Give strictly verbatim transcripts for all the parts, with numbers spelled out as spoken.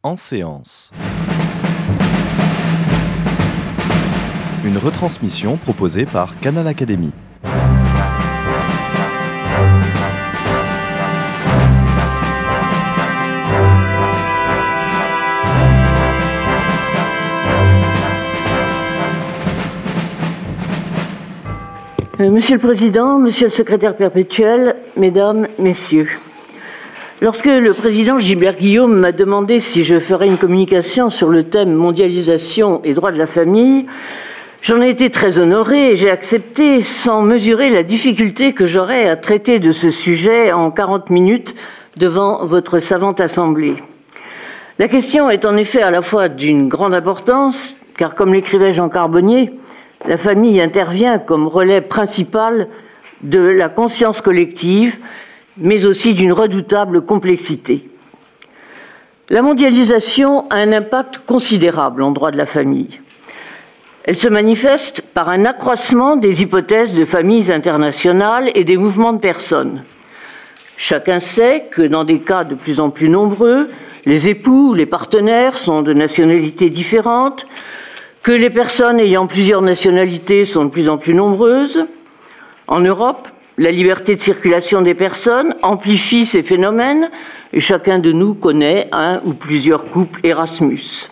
En séance. Une retransmission proposée par Canal Académie. Monsieur le Président, Monsieur le Secrétaire perpétuel, Mesdames, Messieurs, lorsque le Président Gilbert Guillaume m'a demandé si je ferais une communication sur le thème mondialisation et droit de la famille, j'en ai été très honoré et j'ai accepté sans mesurer la difficulté que j'aurais à traiter de ce sujet en quarante minutes devant votre savante assemblée. La question est en effet à la fois d'une grande importance, car comme l'écrivait Jean Carbonnier, la famille intervient comme relais principal de la conscience collective, mais aussi d'une redoutable complexité. La mondialisation a un impact considérable en droit de la famille. Elle se manifeste par un accroissement des hypothèses de familles internationales et des mouvements de personnes. Chacun sait que dans des cas de plus en plus nombreux, les époux, les partenaires sont de nationalités différentes, que les personnes ayant plusieurs nationalités sont de plus en plus nombreuses. En Europe, la liberté de circulation des personnes amplifie ces phénomènes et chacun de nous connaît un ou plusieurs couples Erasmus.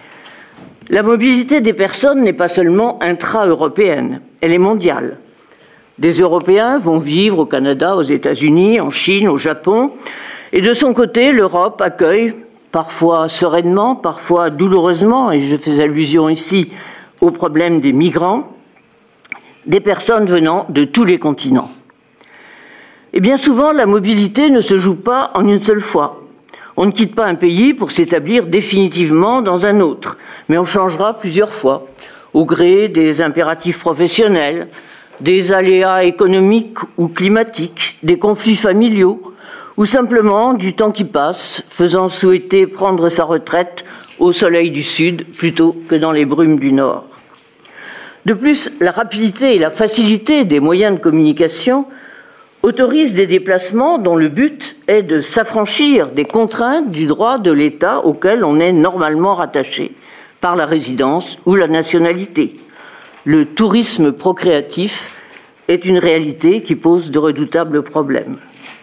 La mobilité des personnes n'est pas seulement intra-européenne, elle est mondiale. Des Européens vont vivre au Canada, aux États-Unis, en Chine, au Japon, et de son côté, l'Europe accueille parfois sereinement, parfois douloureusement, et je fais allusion ici au problème des migrants, des personnes venant de tous les continents. Et bien souvent, la mobilité ne se joue pas en une seule fois. On ne quitte pas un pays pour s'établir définitivement dans un autre, mais on changera plusieurs fois, au gré des impératifs professionnels, des aléas économiques ou climatiques, des conflits familiaux, ou simplement du temps qui passe, faisant souhaiter prendre sa retraite au soleil du Sud plutôt que dans les brumes du Nord. De plus, la rapidité et la facilité des moyens de communication autorisent des déplacements dont le but est de s'affranchir des contraintes du droit de l'État auquel on est normalement rattaché, par la résidence ou la nationalité. Le tourisme procréatif est une réalité qui pose de redoutables problèmes.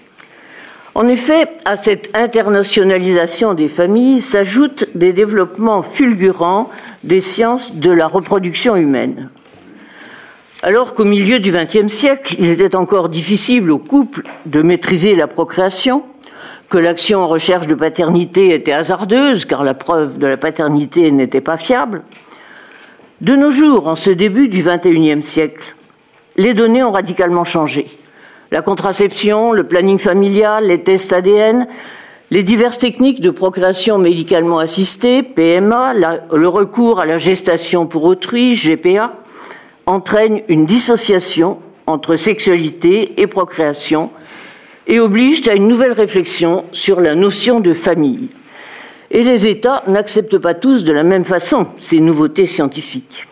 En effet, à cette internationalisation des familles s'ajoutent des développements fulgurants des sciences de la reproduction humaine. Alors qu'au milieu du vingtième siècle, il était encore difficile aux couples de maîtriser la procréation, que l'action en recherche de paternité était hasardeuse, car la preuve de la paternité n'était pas fiable, de nos jours, en ce début du vingt et unième siècle, les données ont radicalement changé. La contraception, le planning familial, les tests A D N, les diverses techniques de procréation médicalement assistée, P M A, la, le recours à la gestation pour autrui, G P A, entraînent une dissociation entre sexualité et procréation et obligent à une nouvelle réflexion sur la notion de famille. Et les États n'acceptent pas tous de la même façon ces nouveautés scientifiques.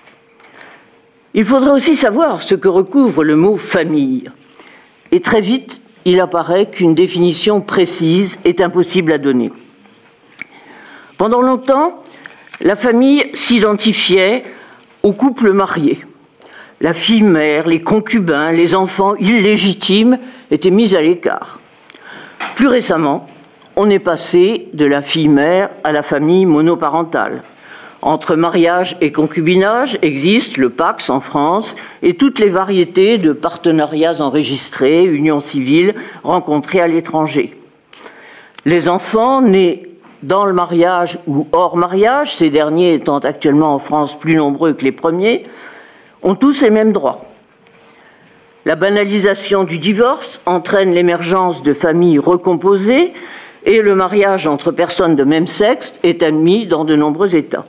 Il faudrait aussi savoir ce que recouvre le mot « famille ». Et très vite, il apparaît qu'une définition précise est impossible à donner. Pendant longtemps, la famille s'identifiait aux couples mariés. La fille-mère, les concubins, les enfants illégitimes étaient mis à l'écart. Plus récemment, on est passé de la fille-mère à la famille monoparentale. Entre mariage et concubinage existe le Pacs en France et toutes les variétés de partenariats enregistrés, unions civiles, rencontrées à l'étranger. Les enfants nés dans le mariage ou hors mariage, ces derniers étant actuellement en France plus nombreux que les premiers, ont tous les mêmes droits. La banalisation du divorce entraîne l'émergence de familles recomposées et le mariage entre personnes de même sexe est admis dans de nombreux États.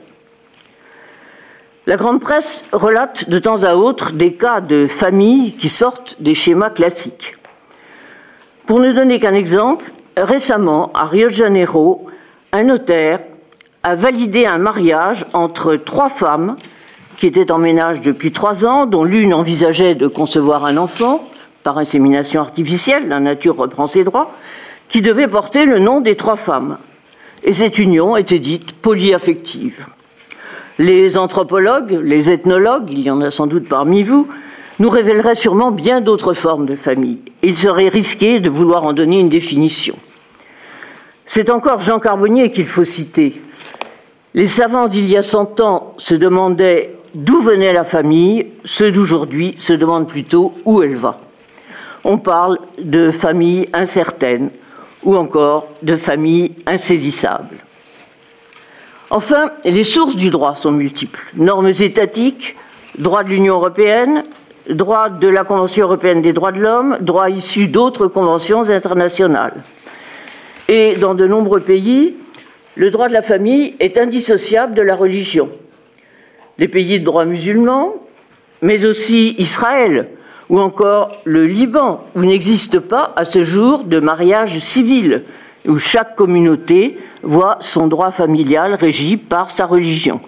La grande presse relate de temps à autre des cas de familles qui sortent des schémas classiques. Pour ne donner qu'un exemple, récemment, à Rio de Janeiro, un notaire a validé un mariage entre trois femmes qui étaient en ménage depuis trois ans, dont l'une envisageait de concevoir un enfant par insémination artificielle, la nature reprend ses droits, qui devait porter le nom des trois femmes. et cette union était dite polyaffective. Les anthropologues, les ethnologues, il y en a sans doute parmi vous, nous révéleraient sûrement bien d'autres formes de famille. Il serait risqué de vouloir en donner une définition. C'est encore Jean Carbonnier qu'il faut citer. Les savants d'il y a cent ans se demandaient d'où venait la famille, ceux d'aujourd'hui se demandent plutôt où elle va. On parle de famille incertaine ou encore de famille insaisissable. Enfin, les sources du droit sont multiples. Normes étatiques, droit de l'Union européenne, droit de la Convention européenne des droits de l'homme, droit issu d'autres conventions internationales. Et dans de nombreux pays, le droit de la famille est indissociable de la religion. Les pays de droit musulman, mais aussi Israël, ou encore le Liban, où n'existe pas à ce jour de mariage civil, où chaque communauté voit son droit familial régi par sa religion.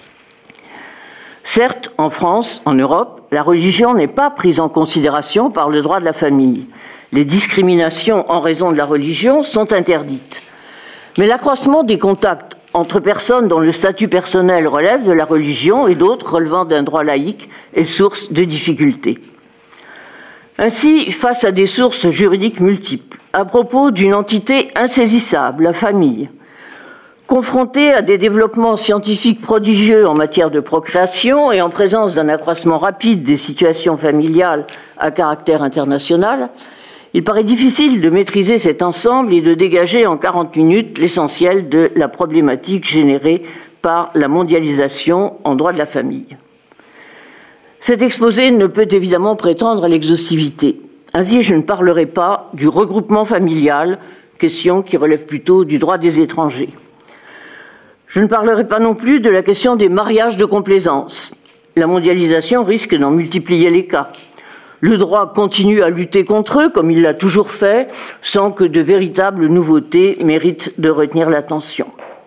Certes, en France, en Europe, la religion n'est pas prise en considération par le droit de la famille. Les discriminations en raison de la religion sont interdites. Mais l'accroissement des contacts entre personnes dont le statut personnel relève de la religion et d'autres relevant d'un droit laïque est source de difficultés. Ainsi, face à des sources juridiques multiples, à propos d'une entité insaisissable, la famille, confrontée à des développements scientifiques prodigieux en matière de procréation et en présence d'un accroissement rapide des situations familiales à caractère international, il paraît difficile de maîtriser cet ensemble et de dégager en quarante minutes l'essentiel de la problématique générée par la mondialisation en droit de la famille. Cet exposé ne peut évidemment prétendre à l'exhaustivité. Ainsi, je ne parlerai pas du regroupement familial, question qui relève plutôt du droit des étrangers. Je ne parlerai pas non plus de la question des mariages de complaisance. La mondialisation risque d'en multiplier les cas. Le droit continue à lutter contre eux, comme il l'a toujours fait, sans que de véritables nouveautés méritent de retenir l'attention.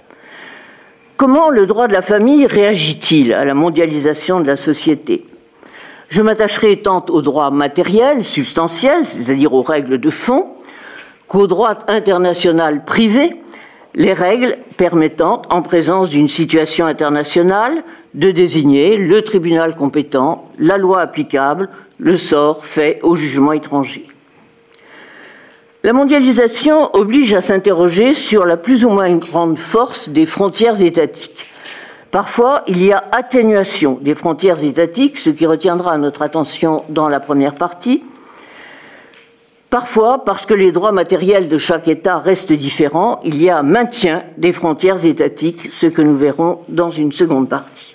Comment le droit de la famille réagit-il à la mondialisation de la société ? Je m'attacherai tant au droit matériel, substantiel, c'est-à-dire aux règles de fond, qu'au droit international privé, les règles permettant, en présence d'une situation internationale, de désigner le tribunal compétent, la loi applicable, le sort fait au jugement étranger. La mondialisation oblige à s'interroger sur la plus ou moins grande force des frontières étatiques. Parfois, il y a atténuation des frontières étatiques, ce qui retiendra notre attention dans la première partie. Parfois, parce que les droits matériels de chaque État restent différents, il y a maintien des frontières étatiques, ce que nous verrons dans une seconde partie.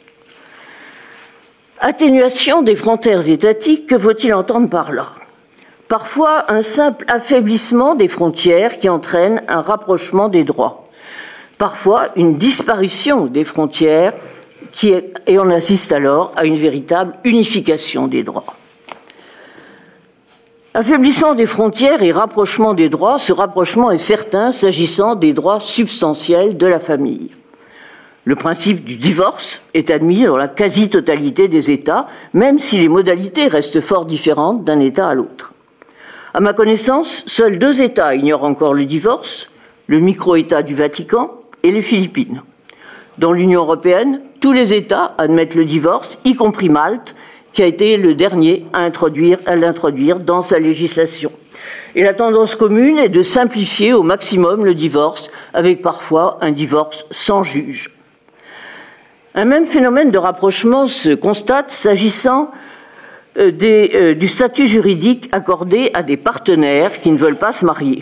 Atténuation des frontières étatiques, que faut-il entendre par là ? Parfois, un simple affaiblissement des frontières qui entraîne un rapprochement des droits. Parfois, une disparition des frontières qui est, et on assiste alors à une véritable unification des droits. Affaiblissement des frontières et rapprochement des droits, ce rapprochement est certain s'agissant des droits substantiels de la famille. Le principe du divorce est admis dans la quasi-totalité des États, même si les modalités restent fort différentes d'un État à l'autre. À ma connaissance, seuls deux États ignorent encore le divorce, le micro-État du Vatican et les Philippines. Dans l'Union européenne, tous les États admettent le divorce, y compris Malte, qui a été le dernier à, introduire, à l'introduire dans sa législation. Et la tendance commune est de simplifier au maximum le divorce, avec parfois un divorce sans juge. Un même phénomène de rapprochement se constate s'agissant euh, des, euh, du statut juridique accordé à des partenaires qui ne veulent pas se marier.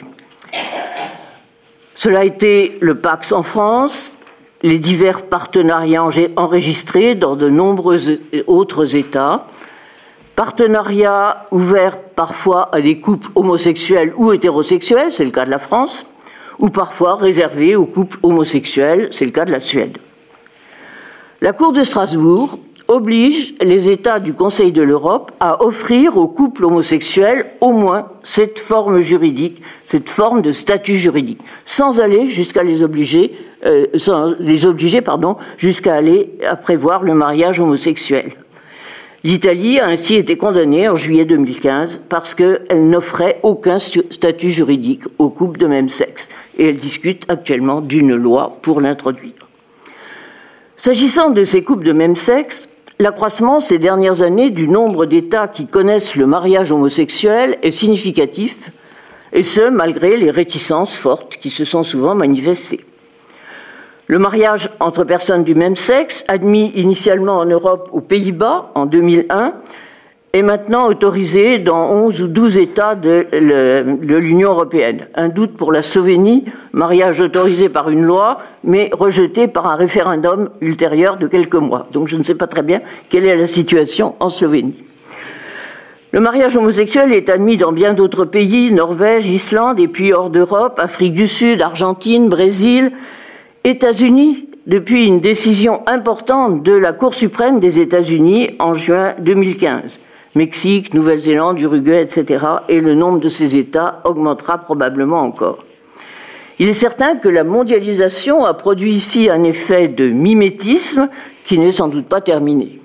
Cela a été le Pacs en France, les divers partenariats enregistrés dans de nombreux autres États, partenariats ouverts parfois à des couples homosexuels ou hétérosexuels, c'est le cas de la France, ou parfois réservés aux couples homosexuels, c'est le cas de la Suède. La Cour de Strasbourg oblige les États du Conseil de l'Europe à offrir aux couples homosexuels au moins cette forme juridique, cette forme de statut juridique, sans aller jusqu'à les obliger, euh, sans les obliger, pardon, jusqu'à aller à prévoir le mariage homosexuel. L'Italie a ainsi été condamnée en juillet deux mille quinze parce qu'elle n'offrait aucun statut juridique aux couples de même sexe. Et elle discute actuellement d'une loi pour l'introduire. S'agissant de ces couples de même sexe, l'accroissement ces dernières années du nombre d'États qui connaissent le mariage homosexuel est significatif, et ce, malgré les réticences fortes qui se sont souvent manifestées. Le mariage entre personnes du même sexe, admis initialement en Europe aux Pays-Bas en deux mille un, est maintenant autorisé dans onze ou douze États de, de l'Union européenne. Un doute pour la Slovénie, mariage autorisé par une loi, mais rejeté par un référendum ultérieur de quelques mois. Donc je ne sais pas très bien quelle est la situation en Slovénie. Le mariage homosexuel est admis dans bien d'autres pays, Norvège, Islande, et puis hors d'Europe, Afrique du Sud, Argentine, Brésil, États-Unis, depuis une décision importante de la Cour suprême des États-Unis en juin deux mille quinze. Mexique, Nouvelle-Zélande, Uruguay, et cetera. Et le nombre de ces États augmentera probablement encore. Il est certain que la mondialisation a produit ici un effet de mimétisme qui n'est sans doute pas terminé.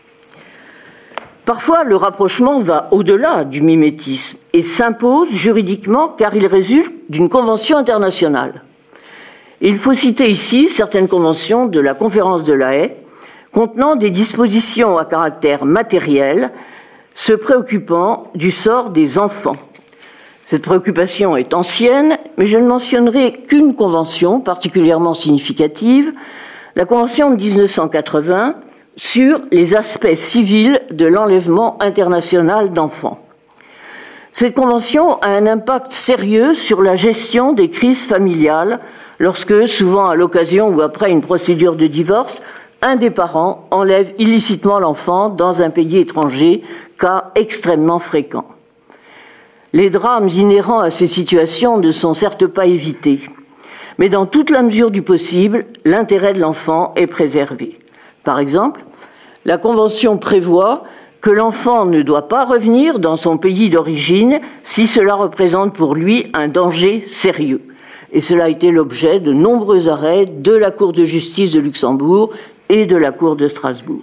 Parfois, le rapprochement va au-delà du mimétisme et s'impose juridiquement car il résulte d'une convention internationale. Il faut citer ici certaines conventions de la Conférence de La Haye contenant des dispositions à caractère matériel se préoccupant du sort des enfants. Cette préoccupation est ancienne, mais je ne mentionnerai qu'une convention particulièrement significative, la Convention de dix-neuf cent quatre-vingts sur les aspects civils de l'enlèvement international d'enfants. Cette convention a un impact sérieux sur la gestion des crises familiales lorsque, souvent à l'occasion ou après une procédure de divorce, un des parents enlève illicitement l'enfant dans un pays étranger, cas extrêmement fréquent. Les drames inhérents à ces situations ne sont certes pas évités, mais dans toute la mesure du possible, l'intérêt de l'enfant est préservé. Par exemple, la Convention prévoit que l'enfant ne doit pas revenir dans son pays d'origine si cela représente pour lui un danger sérieux. Et cela a été l'objet de nombreux arrêts de la Cour de justice de Luxembourg et de la Cour de Strasbourg.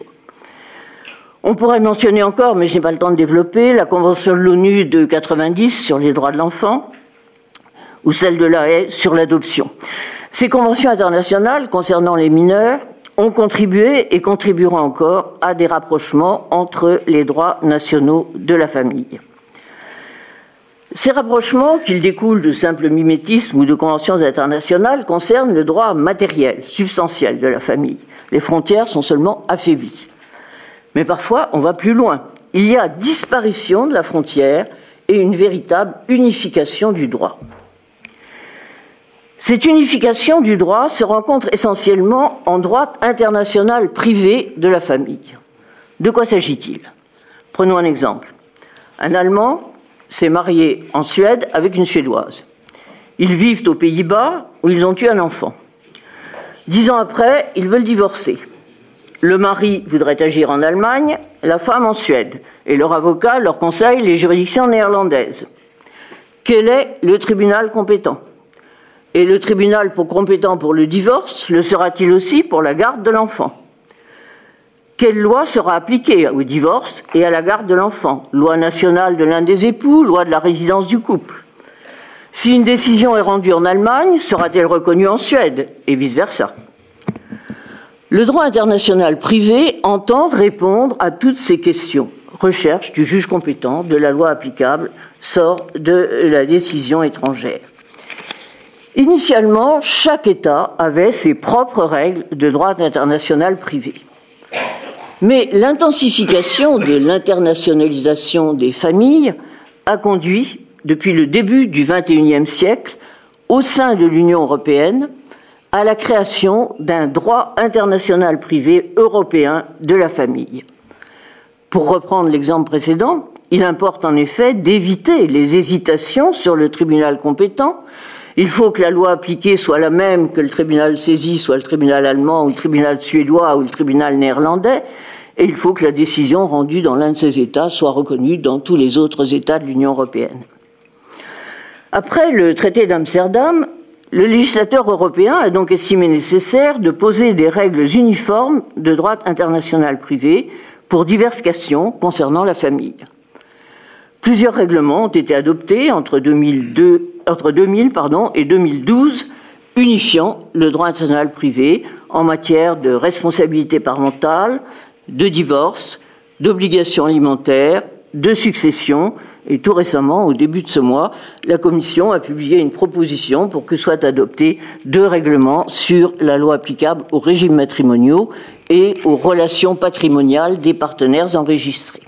On pourrait mentionner encore, mais je n'ai pas le temps de développer, la Convention de l'ONU de quatre-vingt-dix sur les droits de l'enfant ou celle de La Haye sur l'adoption. Ces conventions internationales concernant les mineurs ont contribué et contribueront encore à des rapprochements entre les droits nationaux de la famille. Ces rapprochements, qu'ils découlent de simples mimétismes ou de conventions internationales, concernent le droit matériel, substantiel de la famille. Les frontières sont seulement affaiblies. Mais parfois, on va plus loin. Il y a disparition de la frontière et une véritable unification du droit. Cette unification du droit se rencontre essentiellement en droit international privé de la famille. De quoi s'agit-il ? Prenons un exemple. Un Allemand s'est marié en Suède avec une Suédoise. Ils vivent aux Pays-Bas où ils ont eu un enfant. Dix ans après, ils veulent divorcer. Le mari voudrait agir en Allemagne, la femme en Suède, et leur avocat leur conseille les juridictions néerlandaises. Quel est le tribunal compétent ? Et le tribunal pour compétent pour le divorce le sera-t-il aussi pour la garde de l'enfant ? Quelle loi sera appliquée au divorce et à la garde de l'enfant ? Loi nationale de l'un des époux, loi de la résidence du couple. Si une décision est rendue en Allemagne, sera-t-elle reconnue en Suède ? Et vice-versa. Le droit international privé entend répondre à toutes ces questions. Recherche du juge compétent, de la loi applicable, sort de la décision étrangère. Initialement, chaque État avait ses propres règles de droit international privé. Mais l'intensification de l'internationalisation des familles a conduit, depuis le début du vingt et unième siècle, au sein de l'Union européenne, à la création d'un droit international privé européen de la famille. Pour reprendre l'exemple précédent, il importe en effet d'éviter les hésitations sur le tribunal compétent. Il faut que la loi appliquée soit la même que le tribunal saisi, soit le tribunal allemand ou le tribunal suédois ou le tribunal néerlandais, et il faut que la décision rendue dans l'un de ces États soit reconnue dans tous les autres États de l'Union européenne. Après le traité d'Amsterdam, le législateur européen a donc estimé nécessaire de poser des règles uniformes de droit international privé pour diverses questions concernant la famille. Plusieurs règlements ont été adoptés entre deux mille deux, entre deux mille pardon, et deux mille douze, unifiant le droit international privé en matière de responsabilité parentale, de divorce, d'obligations alimentaires, de succession. Et tout récemment, au début de ce mois, la Commission a publié une proposition pour que soient adoptés deux règlements sur la loi applicable aux régimes matrimoniaux et aux relations patrimoniales des partenaires enregistrés.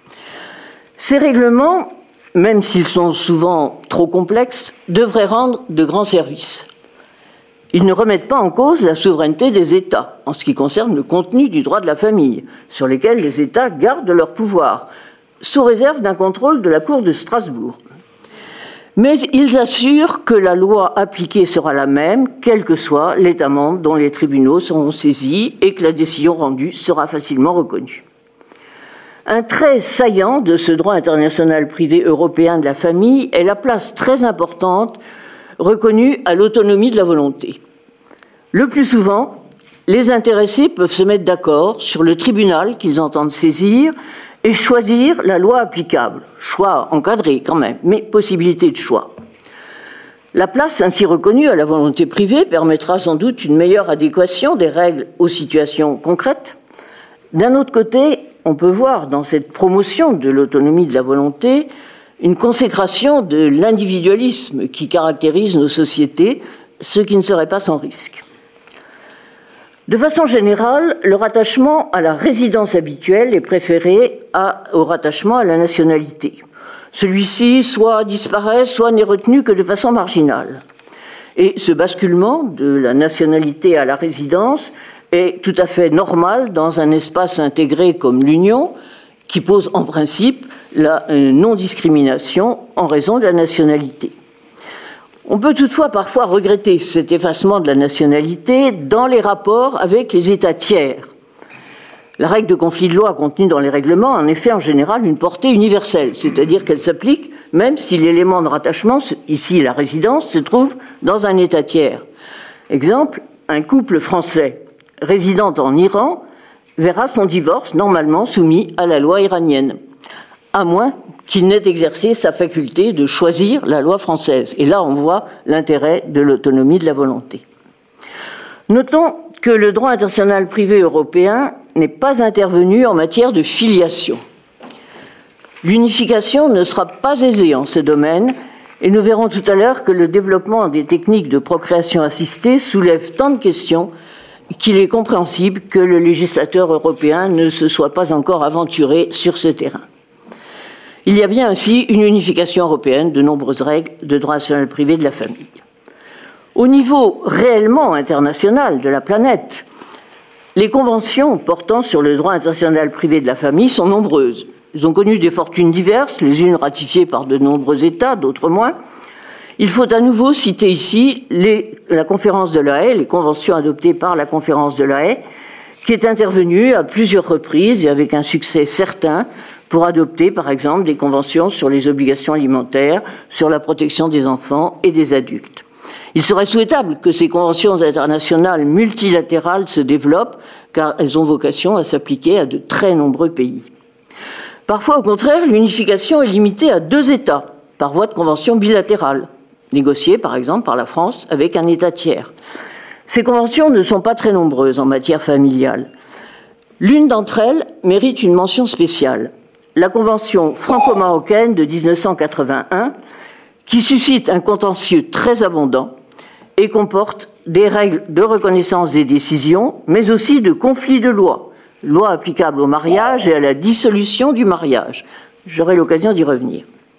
Ces règlements, même s'ils sont souvent trop complexes, devraient rendre de grands services. Ils ne remettent pas en cause la souveraineté des États en ce qui concerne le contenu du droit de la famille, sur lesquels les États gardent leur pouvoir, sous réserve d'un contrôle de la Cour de Strasbourg. Mais ils assurent que la loi appliquée sera la même, quel que soit l'État membre dont les tribunaux seront saisis, et que la décision rendue sera facilement reconnue. Un trait saillant de ce droit international privé européen de la famille est la place très importante reconnue à l'autonomie de la volonté. Le plus souvent, les intéressés peuvent se mettre d'accord sur le tribunal qu'ils entendent saisir et choisir la loi applicable. Choix encadré quand même, mais possibilité de choix. La place ainsi reconnue à la volonté privée permettra sans doute une meilleure adéquation des règles aux situations concrètes. D'un autre côté, on peut voir dans cette promotion de l'autonomie de la volonté une consécration de l'individualisme qui caractérise nos sociétés, ce qui ne serait pas sans risque. De façon générale, le rattachement à la résidence habituelle est préféré à, au rattachement à la nationalité. Celui-ci soit disparaît, soit n'est retenu que de façon marginale. Et ce basculement de la nationalité à la résidence est tout à fait normal dans un espace intégré comme l'Union, qui pose en principe la non-discrimination en raison de la nationalité. On peut toutefois parfois regretter cet effacement de la nationalité dans les rapports avec les États tiers. La règle de conflit de loi contenue dans les règlements a en effet en général une portée universelle, c'est-à-dire qu'elle s'applique même si l'élément de rattachement, ici la résidence, se trouve dans un État tiers. Exemple, un couple français résidant en Iran verra son divorce normalement soumis à la loi iranienne, à moins qu'il n'ait exercé sa faculté de choisir la loi française. Et là, on voit l'intérêt de l'autonomie de la volonté. Notons que le droit international privé européen n'est pas intervenu en matière de filiation. L'unification ne sera pas aisée en ce domaine, et nous verrons tout à l'heure que le développement des techniques de procréation assistée soulève tant de questions qu'il est compréhensible que le législateur européen ne se soit pas encore aventuré sur ce terrain. Il y a bien ainsi une unification européenne de nombreuses règles de droit national privé de la famille. Au niveau réellement international de la planète, les conventions portant sur le droit international privé de la famille sont nombreuses. Elles ont connu des fortunes diverses, les unes ratifiées par de nombreux États, d'autres moins. Il faut à nouveau citer ici les, la conférence de La Haye, les conventions adoptées par la conférence de La Haye, qui est intervenue à plusieurs reprises et avec un succès certain pour adopter, par exemple, des conventions sur les obligations alimentaires, sur la protection des enfants et des adultes. Il serait souhaitable que ces conventions internationales multilatérales se développent, car elles ont vocation à s'appliquer à de très nombreux pays. Parfois, au contraire, l'unification est limitée à deux États, par voie de convention bilatérale, négociée par exemple par la France avec un État tiers. Ces conventions ne sont pas très nombreuses en matière familiale. L'une d'entre elles mérite une mention spéciale, la Convention franco-marocaine de dix-neuf cent quatre-vingt-un, qui suscite un contentieux très abondant et comporte des règles de reconnaissance des décisions, mais aussi de conflits de loi, loi applicable au mariage et à la dissolution du mariage. J'aurai l'occasion d'y revenir.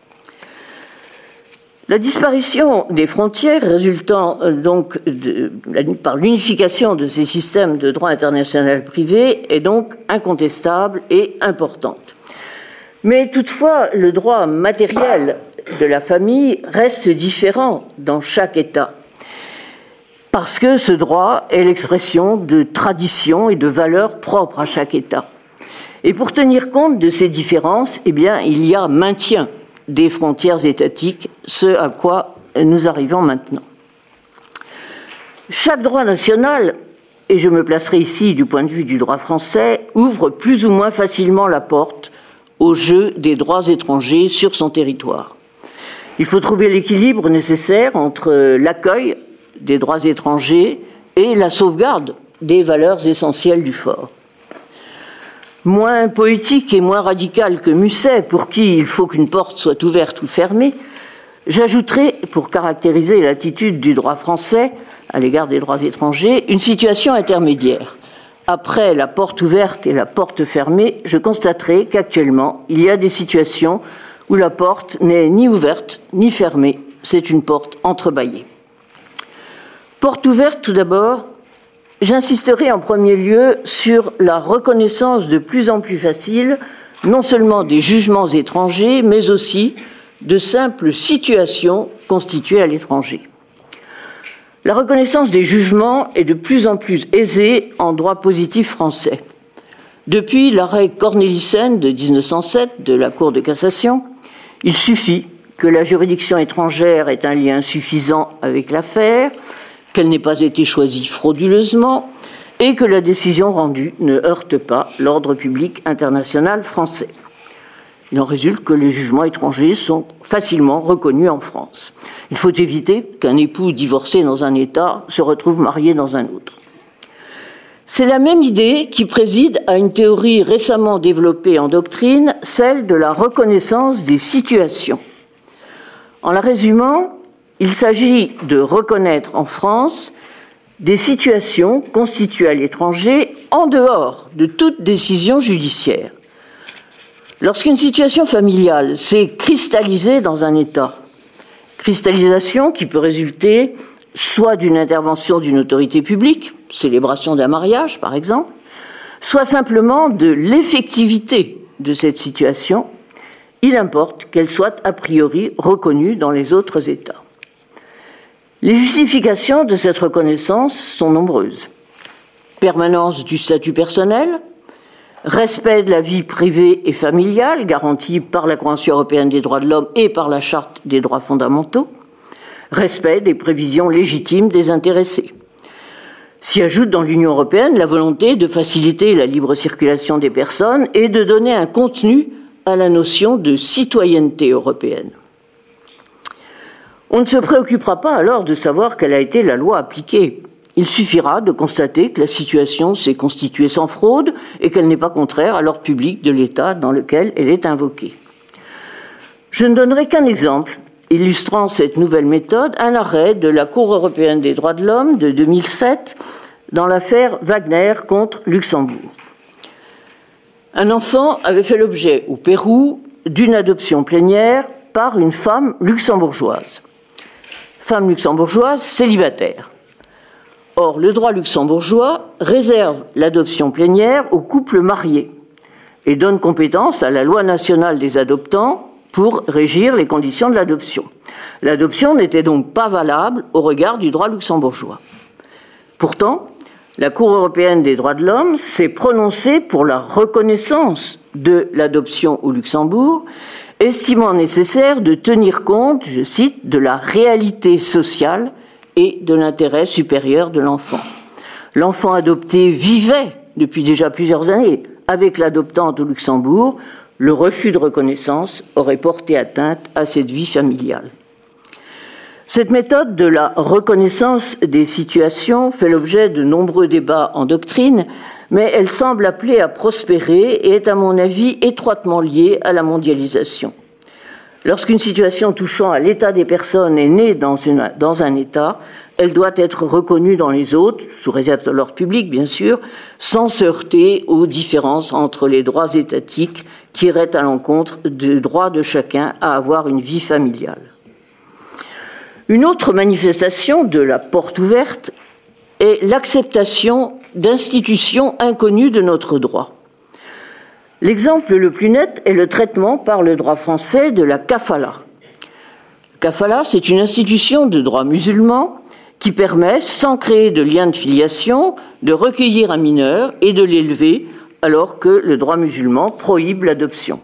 La disparition des frontières résultant euh, donc de, par l'unification de ces systèmes de droit international privé est donc incontestable et importante. Mais toutefois, le droit matériel de la famille reste différent dans chaque État, parce que ce droit est l'expression de traditions et de valeurs propres à chaque État. Et pour tenir compte de ces différences, eh bien, il y a maintien des frontières étatiques, ce à quoi nous arrivons maintenant. Chaque droit national et je me placerai ici du point de vue du droit français, ouvre plus ou moins facilement la porte au jeu des droits étrangers sur son territoire. Il faut trouver l'équilibre nécessaire entre l'accueil des droits étrangers et la sauvegarde des valeurs essentielles du fort. Moins poétique et moins radical que Musset, pour qui il faut qu'une porte soit ouverte ou fermée, j'ajouterai, pour caractériser l'attitude du droit français à l'égard des droits étrangers, une situation intermédiaire. Après la porte ouverte et la porte fermée, je constaterai qu'actuellement, il y a des situations où la porte n'est ni ouverte ni fermée, c'est une porte entrebâillée. Porte ouverte tout d'abord, j'insisterai en premier lieu sur la reconnaissance de plus en plus facile, non seulement des jugements étrangers, mais aussi de simples situations constituées à l'étranger. La reconnaissance des jugements est de plus en plus aisée en droit positif français. Depuis l'arrêt Cornelissen de mille neuf cent sept de la Cour de cassation, il suffit que la juridiction étrangère ait un lien suffisant avec l'affaire, qu'elle n'ait pas été choisie frauduleusement et que la décision rendue ne heurte pas l'ordre public international français. Il en résulte que les jugements étrangers sont facilement reconnus en France. Il faut éviter qu'un époux divorcé dans un État se retrouve marié dans un autre. C'est la même idée qui préside à une théorie récemment développée en doctrine, celle de la reconnaissance des situations. En la résumant, il s'agit de reconnaître en France des situations constituées à l'étranger en dehors de toute décision judiciaire. Lorsqu'une situation familiale s'est cristallisée dans un État, cristallisation qui peut résulter soit d'une intervention d'une autorité publique, célébration d'un mariage par exemple, soit simplement de l'effectivité de cette situation, il importe qu'elle soit a priori reconnue dans les autres États. Les justifications de cette reconnaissance sont nombreuses. Permanence du statut personnel, respect de la vie privée et familiale, garantie par la Convention européenne des droits de l'homme et par la Charte des droits fondamentaux, respect des prévisions légitimes des intéressés. S'y ajoute dans l'Union européenne la volonté de faciliter la libre circulation des personnes et de donner un contenu à la notion de citoyenneté européenne. On ne se préoccupera pas alors de savoir quelle a été la loi appliquée. Il suffira de constater que la situation s'est constituée sans fraude et qu'elle n'est pas contraire à l'ordre public de l'État dans lequel elle est invoquée. Je ne donnerai qu'un exemple illustrant cette nouvelle méthode, un arrêt de la Cour européenne des droits de l'homme de deux mille sept dans l'affaire Wagner contre Luxembourg. Un enfant avait fait l'objet au Pérou d'une adoption plénière par une femme luxembourgeoise. Femme luxembourgeoise célibataire. Or, le droit luxembourgeois réserve l'adoption plénière aux couples mariés et donne compétence à la loi nationale des adoptants pour régir les conditions de l'adoption. L'adoption n'était donc pas valable au regard du droit luxembourgeois. Pourtant, la Cour européenne des droits de l'homme s'est prononcée pour la reconnaissance de l'adoption au Luxembourg, estimant nécessaire de tenir compte, je cite, de la réalité sociale et de l'intérêt supérieur de l'enfant. L'enfant adopté vivait depuis déjà plusieurs années avec l'adoptante au Luxembourg. Le refus de reconnaissance aurait porté atteinte à cette vie familiale. Cette méthode de la reconnaissance des situations fait l'objet de nombreux débats en doctrine, mais elle semble appelée à prospérer et est, à mon avis, étroitement liée à la mondialisation. Lorsqu'une situation touchant à l'état des personnes est née dans, une, dans un État, elle doit être reconnue dans les autres, sous réserve de l'ordre public bien sûr, sans se heurter aux différences entre les droits étatiques qui iraient à l'encontre du droit de chacun à avoir une vie familiale. Une autre manifestation de la porte ouverte est l'acceptation d'institutions inconnues de notre droit. L'exemple le plus net est le traitement par le droit français de la kafala. Kafala, c'est une institution de droit musulman qui permet, sans créer de lien de filiation, de recueillir un mineur et de l'élever alors que le droit musulman prohibe l'adoption.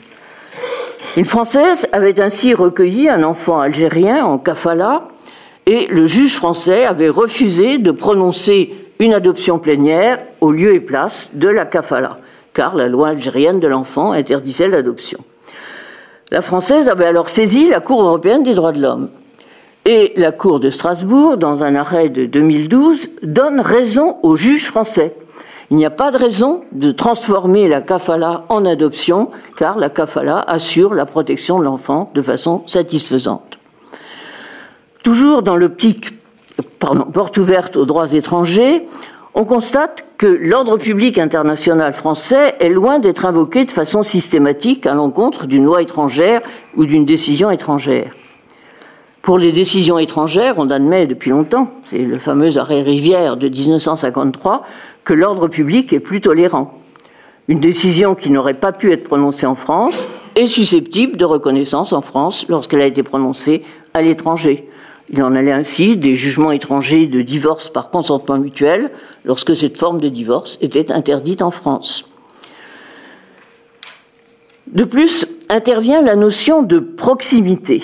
Une Française avait ainsi recueilli un enfant algérien en kafala et le juge français avait refusé de prononcer une adoption plénière au lieu et place de la kafala, car la loi algérienne de l'enfant interdisait l'adoption. La française avait alors saisi la Cour européenne des droits de l'homme. Et la Cour de Strasbourg, dans un arrêt de deux mille douze, donne raison aux juges français. Il n'y a pas de raison de transformer la kafala en adoption, car la kafala assure la protection de l'enfant de façon satisfaisante. Toujours dans l'optique, pardon, porte ouverte aux droits étrangers, on constate que l'ordre public international français est loin d'être invoqué de façon systématique à l'encontre d'une loi étrangère ou d'une décision étrangère. Pour les décisions étrangères, on admet depuis longtemps, c'est le fameux arrêt Rivière de dix-neuf cent cinquante-trois, que l'ordre public est plus tolérant. Une décision qui n'aurait pas pu être prononcée en France est susceptible de reconnaissance en France lorsqu'elle a été prononcée à l'étranger. Il en allait ainsi des jugements étrangers de divorce par consentement mutuel lorsque cette forme de divorce était interdite en France. De plus, intervient la notion de proximité.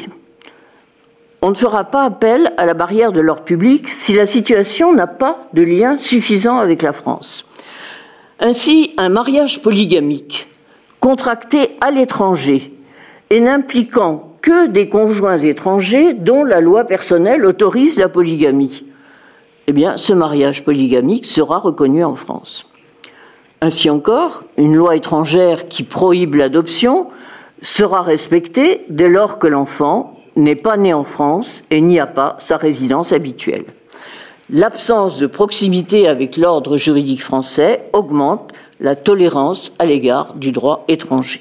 On ne fera pas appel à la barrière de l'ordre public si la situation n'a pas de lien suffisant avec la France. Ainsi, un mariage polygamique contracté à l'étranger et n'impliquant que des conjoints étrangers dont la loi personnelle autorise la polygamie, eh bien, ce mariage polygamique sera reconnu en France. Ainsi encore, une loi étrangère qui prohibe l'adoption sera respectée dès lors que l'enfant n'est pas né en France et n'y a pas sa résidence habituelle. L'absence de proximité avec l'ordre juridique français augmente la tolérance à l'égard du droit étranger.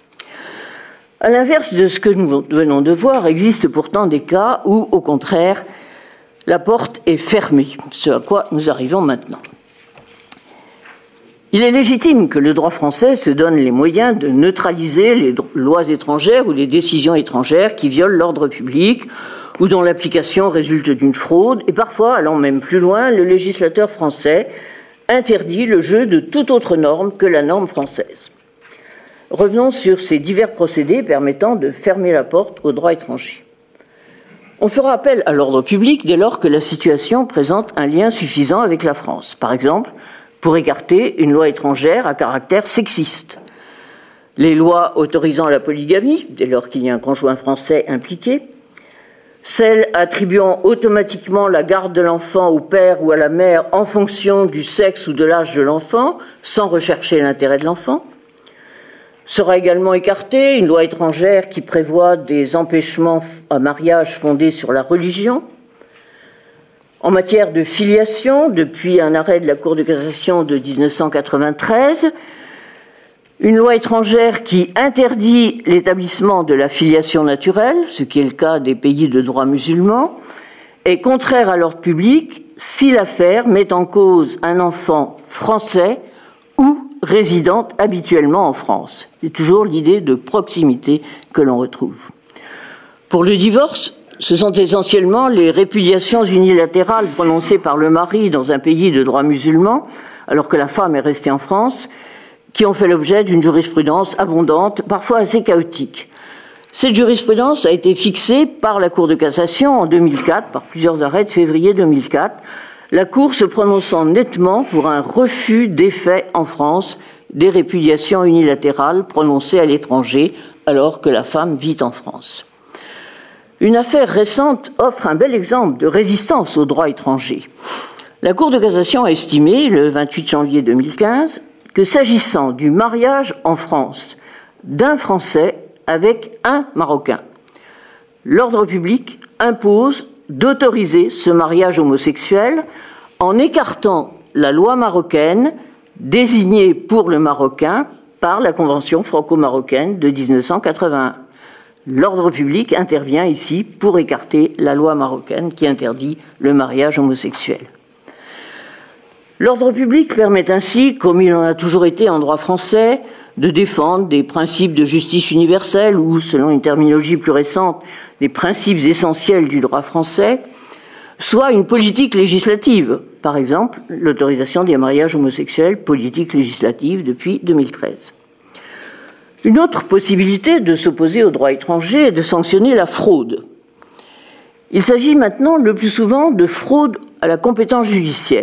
À l'inverse de ce que nous venons de voir, existent pourtant des cas où, au contraire, la porte est fermée, ce à quoi nous arrivons maintenant. Il est légitime que le droit français se donne les moyens de neutraliser les lois étrangères ou les décisions étrangères qui violent l'ordre public ou dont l'application résulte d'une fraude, et parfois, allant même plus loin, le législateur français interdit le jeu de toute autre norme que la norme française. Revenons sur ces divers procédés permettant de fermer la porte au droit étranger. On fera appel à l'ordre public dès lors que la situation présente un lien suffisant avec la France. Par exemple, pour écarter une loi étrangère à caractère sexiste. Les lois autorisant la polygamie, dès lors qu'il y a un conjoint français impliqué. Celles attribuant automatiquement la garde de l'enfant au père ou à la mère en fonction du sexe ou de l'âge de l'enfant, sans rechercher l'intérêt de l'enfant. Sera également écartée une loi étrangère qui prévoit des empêchements à mariage fondés sur la religion. En matière de filiation, depuis un arrêt de la Cour de cassation de dix-neuf cent quatre-vingt-treize, une loi étrangère qui interdit l'établissement de la filiation naturelle, ce qui est le cas des pays de droit musulman, est contraire à l'ordre public si l'affaire met en cause un enfant français ou résidant habituellement en France. C'est toujours l'idée de proximité que l'on retrouve. Pour le divorce, ce sont essentiellement les répudiations unilatérales prononcées par le mari dans un pays de droit musulman, alors que la femme est restée en France, qui ont fait l'objet d'une jurisprudence abondante, parfois assez chaotique. Cette jurisprudence a été fixée par la Cour de cassation en deux mille quatre, par plusieurs arrêts de février deux mille quatre, la Cour se prononçant nettement pour un refus d'effet en France des répudiations unilatérales prononcées à l'étranger, alors que la femme vit en France. Une affaire récente offre un bel exemple de résistance au droit étranger. La Cour de cassation a estimé, le vingt-huit janvier deux mille quinze, que s'agissant du mariage en France d'un Français avec un Marocain, l'ordre public impose d'autoriser ce mariage homosexuel en écartant la loi marocaine désignée pour le Marocain par la Convention franco-marocaine de dix-neuf cent quatre-vingt-un. L'ordre public intervient ici pour écarter la loi marocaine qui interdit le mariage homosexuel. L'ordre public permet ainsi, comme il en a toujours été en droit français, de défendre des principes de justice universelle ou, selon une terminologie plus récente, des principes essentiels du droit français, soit une politique législative, par exemple l'autorisation des mariages homosexuels, politique législative depuis deux mille treize. Une autre possibilité de s'opposer au droit étranger est de sanctionner la fraude. Il s'agit maintenant le plus souvent de fraude à la compétence judiciaire.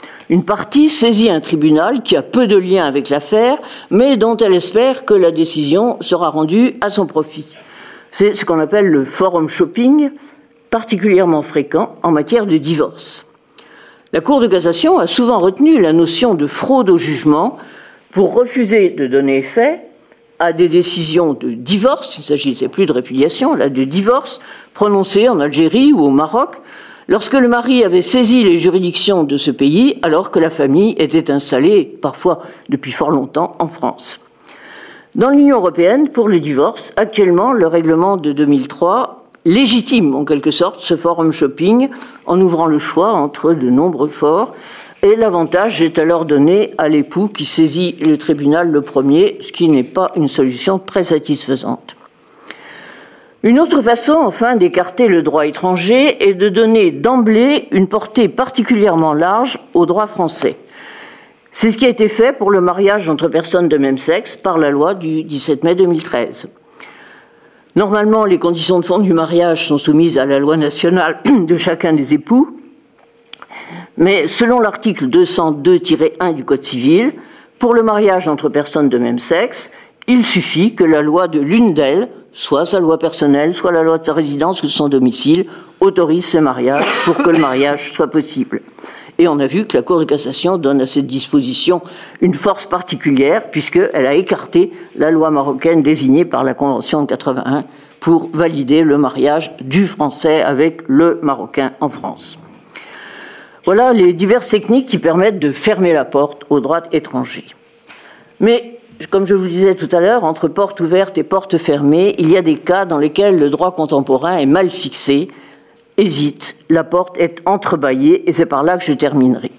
Une partie saisit un tribunal qui a peu de lien avec l'affaire, mais dont elle espère que la décision sera rendue à son profit. C'est ce qu'on appelle le forum shopping, particulièrement fréquent en matière de divorce. La Cour de cassation a souvent retenu la notion de fraude au jugement pour refuser de donner effet à des décisions de divorce, il ne s'agissait plus de répudiation, là, de divorce, prononcées en Algérie ou au Maroc, lorsque le mari avait saisi les juridictions de ce pays, alors que la famille était installée, parfois depuis fort longtemps, en France. Dans l'Union européenne, pour le divorce, actuellement, le règlement de deux mille trois légitime en quelque sorte ce forum shopping en ouvrant le choix entre de nombreux forts, et l'avantage est alors donné à l'époux qui saisit le tribunal le premier, ce qui n'est pas une solution très satisfaisante. Une autre façon, enfin, d'écarter le droit étranger est de donner d'emblée une portée particulièrement large au droit français. C'est ce qui a été fait pour le mariage entre personnes de même sexe par la loi du dix-sept mai deux mille treize. Normalement, les conditions de fond du mariage sont soumises à la loi nationale de chacun des époux, mais selon l'article deux cent deux tiret un du Code civil, pour le mariage entre personnes de même sexe, il suffit que la loi de l'une d'elles, soit sa loi personnelle, soit la loi de sa résidence ou de son domicile, autorise ce mariage pour que le mariage soit possible. Et on a vu que la Cour de cassation donne à cette disposition une force particulière, puisqu'elle a écarté la loi marocaine désignée par la Convention de quatre-vingt-un pour valider le mariage du Français avec le Marocain en France. Voilà les diverses techniques qui permettent de fermer la porte au droit étranger. Mais, comme je vous le disais tout à l'heure, entre porte ouverte et porte fermée, il y a des cas dans lesquels le droit contemporain est mal fixé, hésite, la porte est entrebâillée, et c'est par là que je terminerai.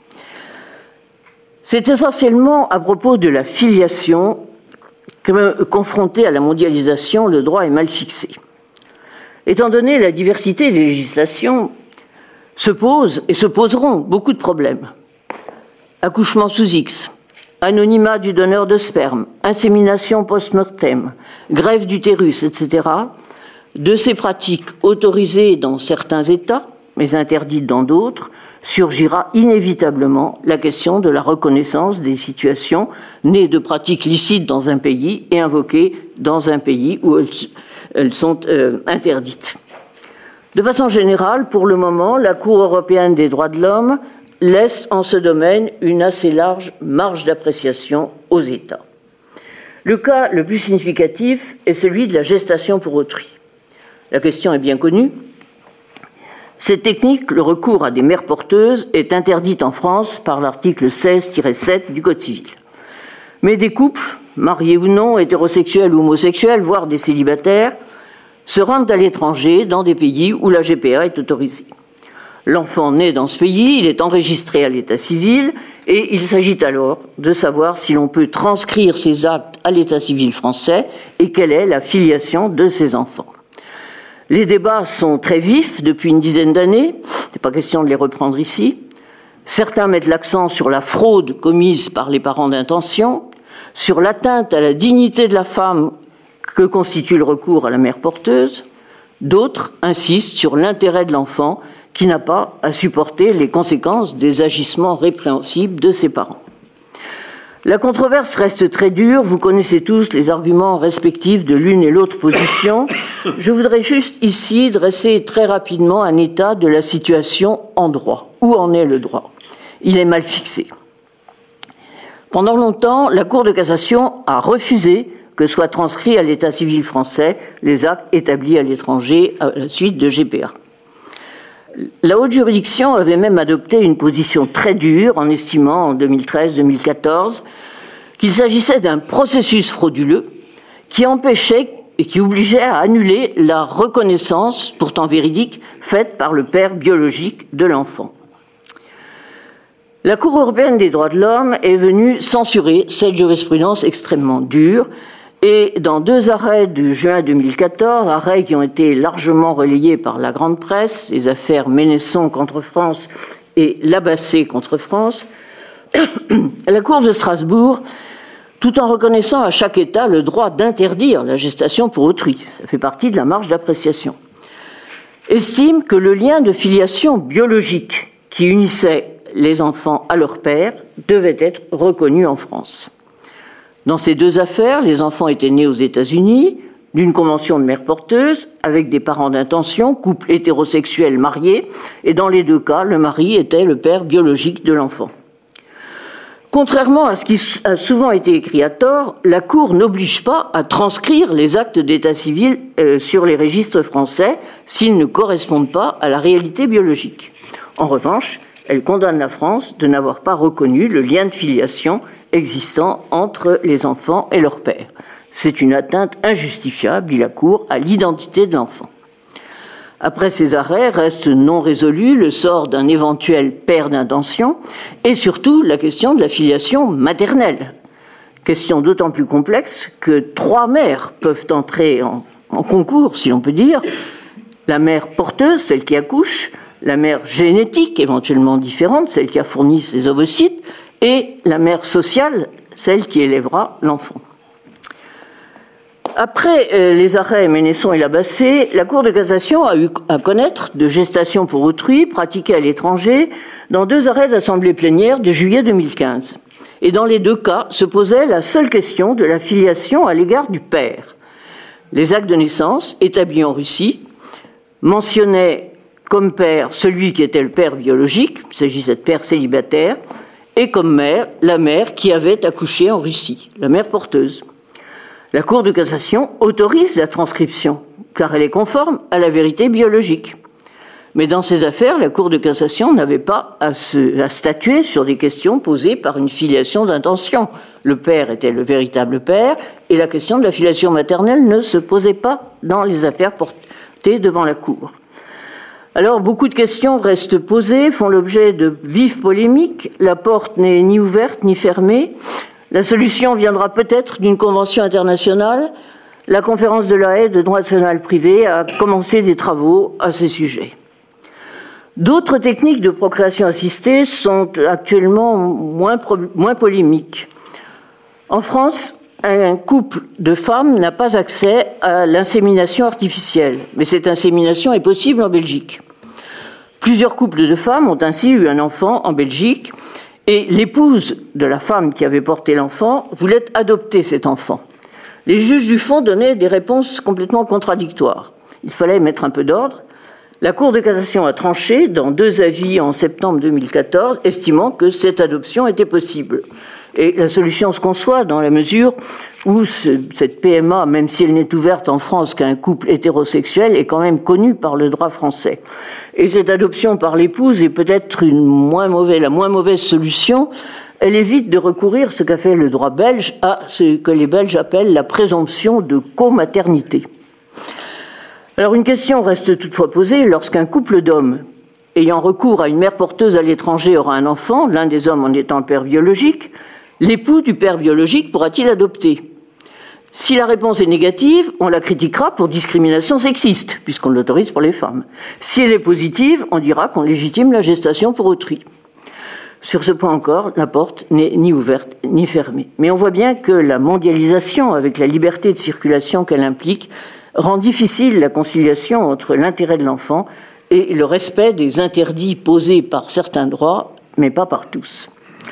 C'est essentiellement à propos de la filiation que, confronté à la mondialisation, le droit est mal fixé. Étant donné la diversité des législations, se posent et se poseront beaucoup de problèmes. Accouchement sous X, anonymat du donneur de sperme, insémination post-mortem, greffe d'utérus, et cetera. De ces pratiques autorisées dans certains États, mais interdites dans d'autres, surgira inévitablement la question de la reconnaissance des situations nées de pratiques licites dans un pays et invoquées dans un pays où elles, elles sont euh, interdites. De façon générale, pour le moment, la Cour européenne des droits de l'homme laisse en ce domaine une assez large marge d'appréciation aux États. Le cas le plus significatif est celui de la gestation pour autrui. La question est bien connue. Cette technique, le recours à des mères porteuses, est interdite en France par l'article seize tiret sept du Code civil. Mais des couples, mariés ou non, hétérosexuels ou homosexuels, voire des célibataires, se rendent à l'étranger dans des pays où la G P A est autorisée. L'enfant naît dans ce pays, il est enregistré à l'état civil et il s'agit alors de savoir si l'on peut transcrire ces actes à l'état civil français et quelle est la filiation de ces enfants. Les débats sont très vifs depuis une dizaine d'années, il n'est pas question de les reprendre ici. Certains mettent l'accent sur la fraude commise par les parents d'intention, sur l'atteinte à la dignité de la femme que constitue le recours à la mère porteuse. D'autres insistent sur l'intérêt de l'enfant qui n'a pas à supporter les conséquences des agissements répréhensibles de ses parents. La controverse reste très dure, vous connaissez tous les arguments respectifs de l'une et l'autre position. Je voudrais juste ici dresser très rapidement un état de la situation en droit. Où en est le droit ? Il est mal fixé. Pendant longtemps, la Cour de cassation a refusé que soient transcrits à l'état civil français les actes établis à l'étranger à la suite de G P A. La haute juridiction avait même adopté une position très dure en estimant en deux mille treize deux mille quatorze qu'il s'agissait d'un processus frauduleux qui empêchait et qui obligeait à annuler la reconnaissance, pourtant véridique, faite par le père biologique de l'enfant. La Cour européenne des droits de l'homme est venue censurer cette jurisprudence extrêmement dure. Et dans deux arrêts de juin deux mille quatorze, arrêts qui ont été largement relayés par la grande presse, les affaires Ménesson contre France et Labassé contre France, la Cour de Strasbourg, tout en reconnaissant à chaque État le droit d'interdire la gestation pour autrui, ça fait partie de la marge d'appréciation, estime que le lien de filiation biologique qui unissait les enfants à leur père devaient être reconnus en France. Dans ces deux affaires, les enfants étaient nés aux États-Unis, d'une convention de mère porteuse, avec des parents d'intention, couple hétérosexuel marié, et dans les deux cas, le mari était le père biologique de l'enfant. Contrairement à ce qui a souvent été écrit à tort, la Cour n'oblige pas à transcrire les actes d'état civil euh, sur les registres français s'ils ne correspondent pas à la réalité biologique. En revanche, elle condamne la France de n'avoir pas reconnu le lien de filiation existant entre les enfants et leur père. C'est une atteinte injustifiable, dit la Cour, à l'identité de l'enfant. Après ces arrêts, reste non résolu le sort d'un éventuel père d'intention et surtout la question de la filiation maternelle. Question d'autant plus complexe que trois mères peuvent entrer en, en concours, si l'on peut dire. La mère porteuse, celle qui accouche, la mère génétique, éventuellement différente, celle qui a fourni ses ovocytes, et la mère sociale, celle qui élèvera l'enfant. Après euh, les arrêts Ménesson et Labassé, la Cour de cassation a eu à connaître de gestation pour autrui pratiquée à l'étranger dans deux arrêts d'assemblée plénière de juillet deux mille quinze. Et dans les deux cas, se posait la seule question de la filiation à l'égard du père. Les actes de naissance, établis en Russie, mentionnaient comme père celui qui était le père biologique, il s'agissait de père célibataire, et comme mère, la mère qui avait accouché en Russie, la mère porteuse. La Cour de cassation autorise la transcription, car elle est conforme à la vérité biologique. Mais dans ces affaires, la Cour de cassation n'avait pas à, se, à statuer sur des questions posées par une filiation d'intention. Le père était le véritable père, et la question de la filiation maternelle ne se posait pas dans les affaires portées devant la Cour. Alors, beaucoup de questions restent posées, font l'objet de vives polémiques. La porte n'est ni ouverte ni fermée. La solution viendra peut-être d'une convention internationale. La conférence de La Haye de droit national privé a commencé des travaux à ces sujets. D'autres techniques de procréation assistée sont actuellement moins, moins polémiques. En France, un couple de femmes n'a pas accès à l'insémination artificielle, mais cette insémination est possible en Belgique. Plusieurs couples de femmes ont ainsi eu un enfant en Belgique, et l'épouse de la femme qui avait porté l'enfant voulait adopter cet enfant. Les juges du fond donnaient des réponses complètement contradictoires. Il fallait mettre un peu d'ordre. La Cour de cassation a tranché dans deux avis en septembre deux mille quatorze, estimant que cette adoption était possible. Et la solution se conçoit dans la mesure où ce, cette P M A, même si elle n'est ouverte en France qu'à un couple hétérosexuel, est quand même connue par le droit français. Et cette adoption par l'épouse est peut-être une moins mauvaise, la moins mauvaise solution. Elle évite de recourir, ce qu'a fait le droit belge, à ce que les Belges appellent la présomption de comaternité. Alors une question reste toutefois posée lorsqu'un couple d'hommes ayant recours à une mère porteuse à l'étranger aura un enfant, l'un des hommes en étant le père biologique, l'époux du père biologique pourra-t-il adopter ? Si la réponse est négative, on la critiquera pour discrimination sexiste, puisqu'on l'autorise pour les femmes. Si elle est positive, on dira qu'on légitime la gestation pour autrui. Sur ce point encore, la porte n'est ni ouverte ni fermée. Mais on voit bien que la mondialisation, avec la liberté de circulation qu'elle implique, rend difficile la conciliation entre l'intérêt de l'enfant et le respect des interdits posés par certains droits, mais pas par tous.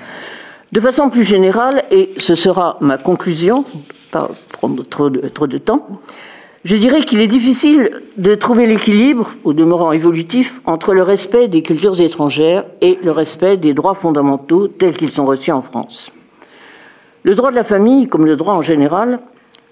De façon plus générale, et ce sera ma conclusion, pas prendre trop de, trop de temps, je dirais qu'il est difficile de trouver l'équilibre, au demeurant évolutif, entre le respect des cultures étrangères et le respect des droits fondamentaux tels qu'ils sont reçus en France. Le droit de la famille, comme le droit en général,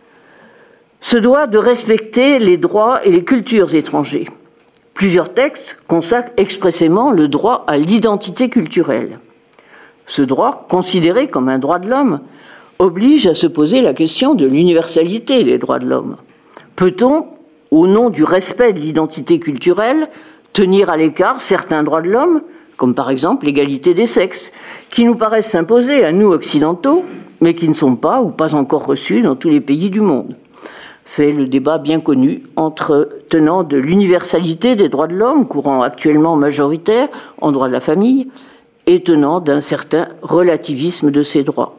se doit de respecter les droits et les cultures étrangers. Plusieurs textes consacrent expressément le droit à l'identité culturelle. Ce droit, considéré comme un droit de l'homme, oblige à se poser la question de l'universalité des droits de l'homme. Peut-on, au nom du respect de l'identité culturelle, tenir à l'écart certains droits de l'homme, comme par exemple l'égalité des sexes, qui nous paraissent s'imposer à nous occidentaux, mais qui ne sont pas ou pas encore reçus dans tous les pays du monde ? C'est le débat bien connu entre tenants de l'universalité des droits de l'homme, courant actuellement majoritaire en droit de la famille, et tenants d'un certain relativisme de ces droits.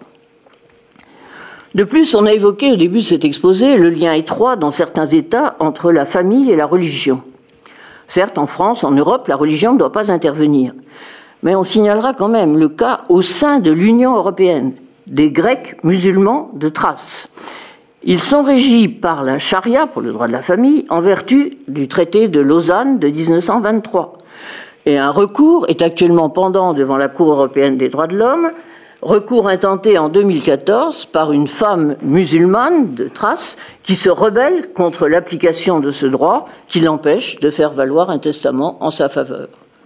De plus, on a évoqué au début de cet exposé le lien étroit dans certains États entre la famille et la religion. Certes, en France, en Europe, la religion ne doit pas intervenir. Mais on signalera quand même le cas au sein de l'Union européenne des Grecs musulmans de Thrace. Ils sont régis par la charia, pour le droit de la famille, en vertu du traité de Lausanne de mille neuf cent vingt-trois. Et un recours est actuellement pendant devant la Cour européenne des droits de l'homme, recours intenté en deux mille quatorze par une femme musulmane de Thrace qui se rebelle contre l'application de ce droit qui l'empêche de faire valoir un testament en sa faveur.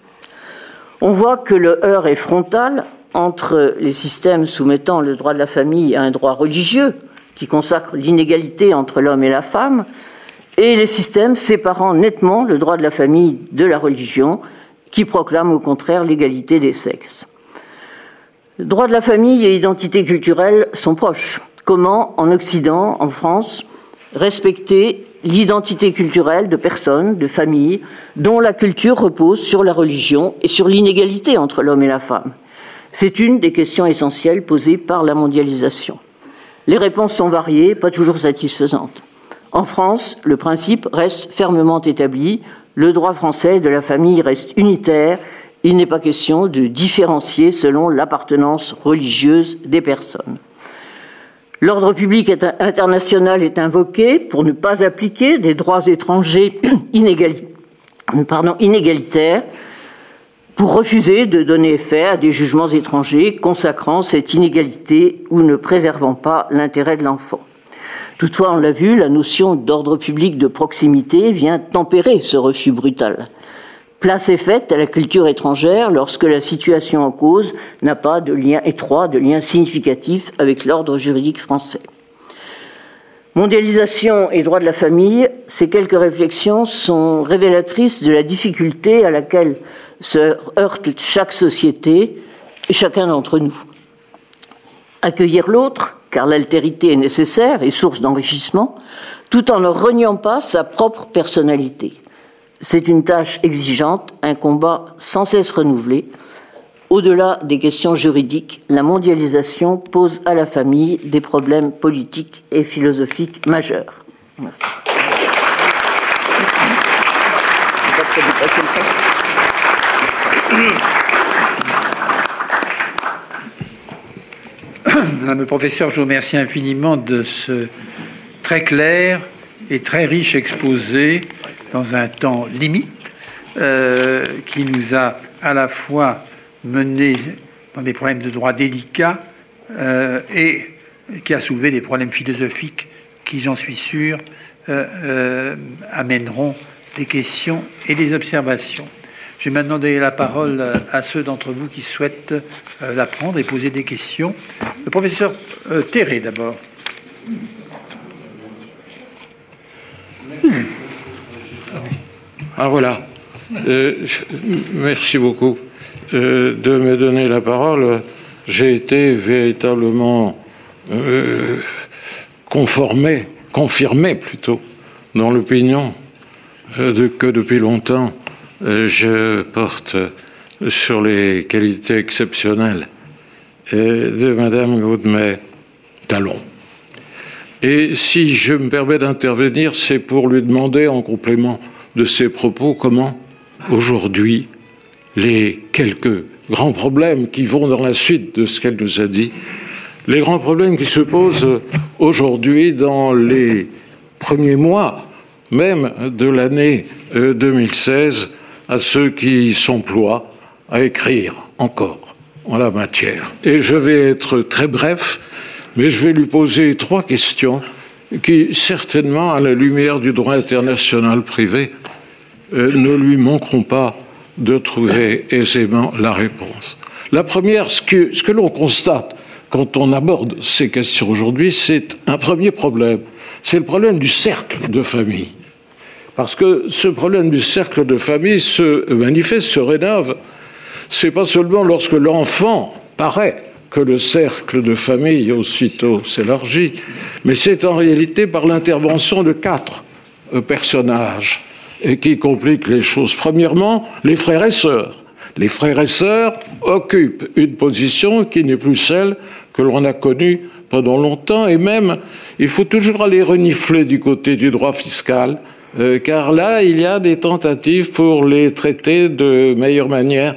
On voit que le heurt est frontal entre les systèmes soumettant le droit de la famille à un droit religieux qui consacre l'inégalité entre l'homme et la femme et les systèmes séparant nettement le droit de la famille de la religion qui proclament au contraire l'égalité des sexes. Le droit de la famille et l'identité culturelle sont proches. Comment, en Occident, en France, respecter l'identité culturelle de personnes, de familles, dont la culture repose sur la religion et sur l'inégalité entre l'homme et la femme? C'est une des questions essentielles posées par la mondialisation. Les réponses sont variées, pas toujours satisfaisantes. En France, le principe reste fermement établi. Le droit français de la famille reste unitaire. Il n'est pas question de différencier selon l'appartenance religieuse des personnes. L'ordre public international est invoqué pour ne pas appliquer des droits étrangers inégali... Pardon, inégalitaires, pour refuser de donner effet à des jugements étrangers consacrant cette inégalité ou ne préservant pas l'intérêt de l'enfant. Toutefois, on l'a vu, la notion d'ordre public de proximité vient tempérer ce refus brutal. Place est faite à la culture étrangère lorsque la situation en cause n'a pas de lien étroit, de lien significatif avec l'ordre juridique français. Mondialisation et droit de la famille, ces quelques réflexions sont révélatrices de la difficulté à laquelle se heurte chaque société et chacun d'entre nous. Accueillir l'autre, car l'altérité est nécessaire et source d'enrichissement, tout en ne reniant pas sa propre personnalité. C'est une tâche exigeante, un combat sans cesse renouvelé. Au-delà des questions juridiques, la mondialisation pose à la famille des problèmes politiques et philosophiques majeurs. Merci. Madame le professeur, je vous remercie infiniment de ce très clair et très riche exposé dans un temps limite, euh, qui nous a à la fois mené dans des problèmes de droit délicats euh, et qui a soulevé des problèmes philosophiques qui, j'en suis sûr, euh, euh, amèneront des questions et des observations. Je vais maintenant donner la parole à ceux d'entre vous qui souhaitent euh, la prendre et poser des questions. Le professeur euh, Terré, d'abord. Hmm. Ah voilà, euh, merci beaucoup euh, de me donner la parole. J'ai été véritablement euh, conformé, confirmé plutôt, dans l'opinion euh, de, que depuis longtemps euh, je porte sur les qualités exceptionnelles euh, de Madame Godmer-Tallon. Et si je me permets d'intervenir, c'est pour lui demander en complément de ses propos comment, aujourd'hui, les quelques grands problèmes qui vont dans la suite de ce qu'elle nous a dit, les grands problèmes qui se posent aujourd'hui dans les premiers mois même de l'année deux mille seize à ceux qui s'emploient à écrire encore en la matière. Et je vais être très bref, mais je vais lui poser trois questions qui, certainement, à la lumière du droit international privé, euh, ne lui manqueront pas de trouver aisément la réponse. La première, ce que, ce que l'on constate quand on aborde ces questions aujourd'hui, c'est un premier problème. C'est le problème du cercle de famille. Parce que ce problème du cercle de famille se manifeste, se rénove. C'est pas seulement lorsque l'enfant paraît que le cercle de famille aussitôt s'élargit, mais c'est en réalité par l'intervention de quatre personnages et qui compliquent les choses. Premièrement, les frères et sœurs. Les frères et sœurs occupent une position qui n'est plus celle que l'on a connue pendant longtemps, et même, il faut toujours aller renifler du côté du droit fiscal, euh, car là, il y a des tentatives pour les traiter de meilleure manière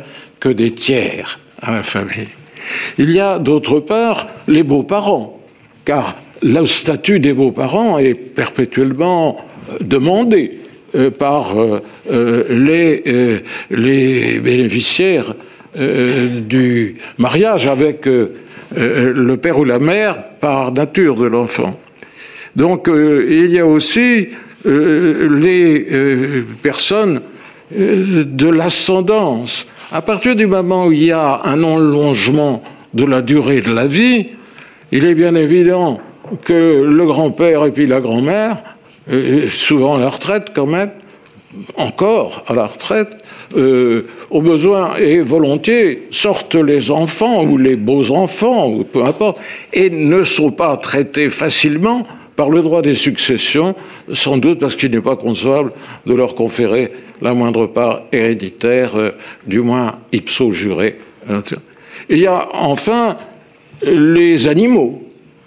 que des tiers à la famille. Il y a d'autre part les beaux-parents, car le statut des beaux-parents est perpétuellement demandé euh, par euh, euh, les, euh, les bénéficiaires euh, du mariage avec euh, euh, le père ou la mère par nature de l'enfant. Donc euh, il y a aussi euh, les euh, personnes euh, de l'ascendance. À partir du moment où il y a un allongement de la durée de la vie, il est bien évident que le grand-père et puis la grand-mère, euh, souvent à la retraite quand même, encore à la retraite, euh, au besoin et volontiers sortent les enfants ou les beaux-enfants, ou peu importe, et ne sont pas traités facilement par le droit des successions, sans doute parce qu'il n'est pas concevable de leur conférer la moindre part héréditaire, euh, du moins ipso juré. Il y a enfin les animaux,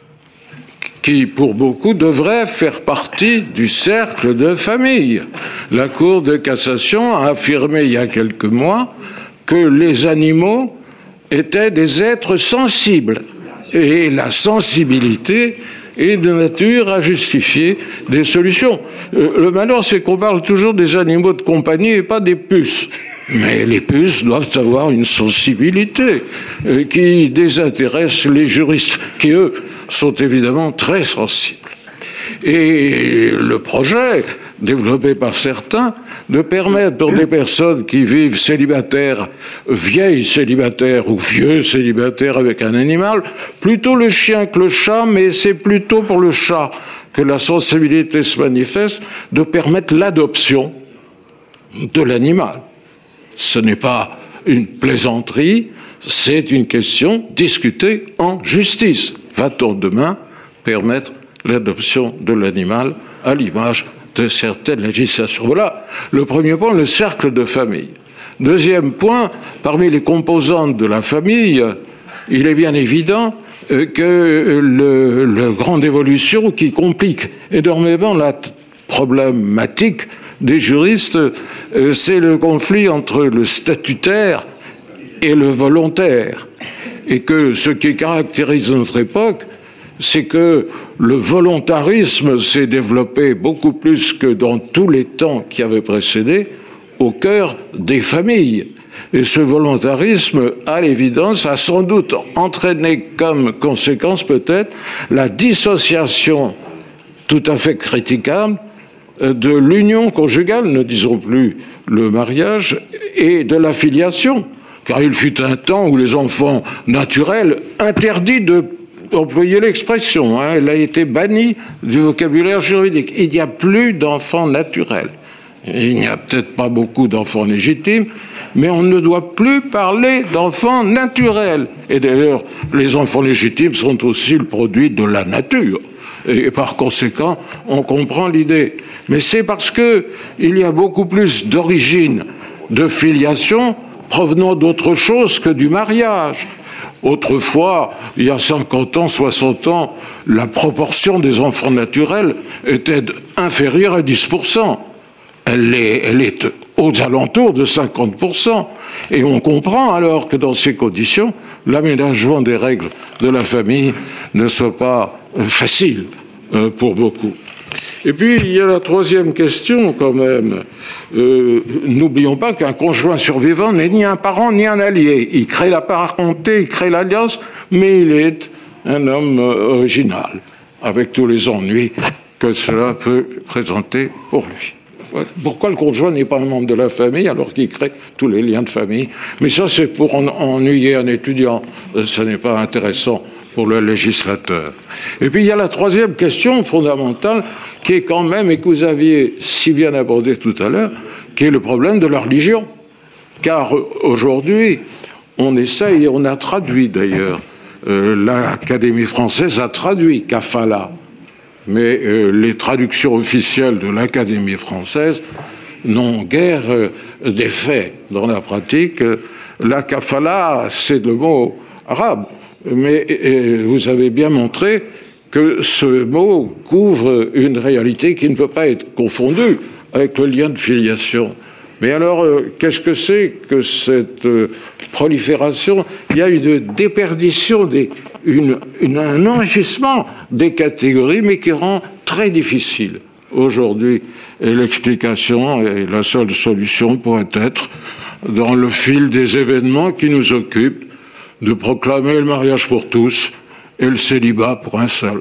qui, pour beaucoup, devraient faire partie du cercle de famille. La Cour de cassation a affirmé il y a quelques mois que les animaux étaient des êtres sensibles. Et la sensibilité est de nature à justifier des solutions. Euh, le malheur, c'est qu'on parle toujours des animaux de compagnie et pas des puces. Mais les puces doivent avoir une sensibilité euh, qui désintéresse les juristes, qui, eux, sont évidemment très sensibles. Et le projet, développé par certains, de permettre pour des personnes qui vivent célibataires, vieilles célibataires ou vieux célibataires avec un animal, plutôt le chien que le chat, mais c'est plutôt pour le chat que la sensibilité se manifeste, de permettre l'adoption de l'animal. Ce n'est pas une plaisanterie, c'est une question discutée en justice. Va-t-on demain permettre l'adoption de l'animal à l'image de certaines législations? Voilà le premier point, le cercle de famille. Deuxième point, parmi les composantes de la famille, il est bien évident que le, le grande évolution qui complique énormément la problématique des juristes, c'est le conflit entre le statutaire et le volontaire. Et que ce qui caractérise notre époque, c'est que le volontarisme s'est développé beaucoup plus que dans tous les temps qui avaient précédé au cœur des familles. Et ce volontarisme, à l'évidence, a sans doute entraîné comme conséquence peut-être la dissociation tout à fait critiquable de l'union conjugale, ne disons plus le mariage, et de la filiation. Car il fut un temps où les enfants naturels, interdits de employer l'expression, hein, elle a été bannie du vocabulaire juridique. Il n'y a plus d'enfants naturels. Il n'y a peut-être pas beaucoup d'enfants légitimes, mais on ne doit plus parler d'enfants naturels. Et d'ailleurs, les enfants légitimes sont aussi le produit de la nature. Et par conséquent, on comprend l'idée. Mais c'est parce que il y a beaucoup plus d'origine de filiation provenant d'autre chose que du mariage. Autrefois, il y a cinquante ans, soixante ans, la proportion des enfants naturels était inférieure à dix pour cent. Elle est, elle est aux alentours de cinquante pour cent. Et on comprend alors que dans ces conditions, l'aménagement des règles de la famille ne soit pas facile pour beaucoup. Et puis, il y a la troisième question, quand même. Euh, n'oublions pas qu'un conjoint survivant n'est ni un parent ni un allié. Il crée la parenté, il crée l'alliance, mais il est un homme original, avec tous les ennuis que cela peut présenter pour lui. Pourquoi le conjoint n'est pas un membre de la famille alors qu'il crée tous les liens de famille? Mais ça, c'est pour en ennuyer un étudiant. Ça n'est pas intéressant pour le législateur. Et puis, il y a la troisième question fondamentale qui est quand même, et que vous aviez si bien abordé tout à l'heure, qui est le problème de la religion. Car aujourd'hui, on essaye, et on a traduit d'ailleurs, euh, l'Académie française a traduit kafala, mais euh, les traductions officielles de l'Académie française n'ont guère euh, d'effet dans la pratique. La kafala, c'est le mot arabe, mais euh, vous avez bien montré que ce mot couvre une réalité qui ne peut pas être confondue avec le lien de filiation. Mais alors, euh, qu'est-ce que c'est que cette euh, prolifération? Il y a une déperdition, des, une, une, un enrichissement des catégories, mais qui rend très difficile aujourd'hui. Et l'explication et la seule solution pourrait être, dans le fil des événements qui nous occupent, de proclamer le mariage pour tous et le célibat pour un seul.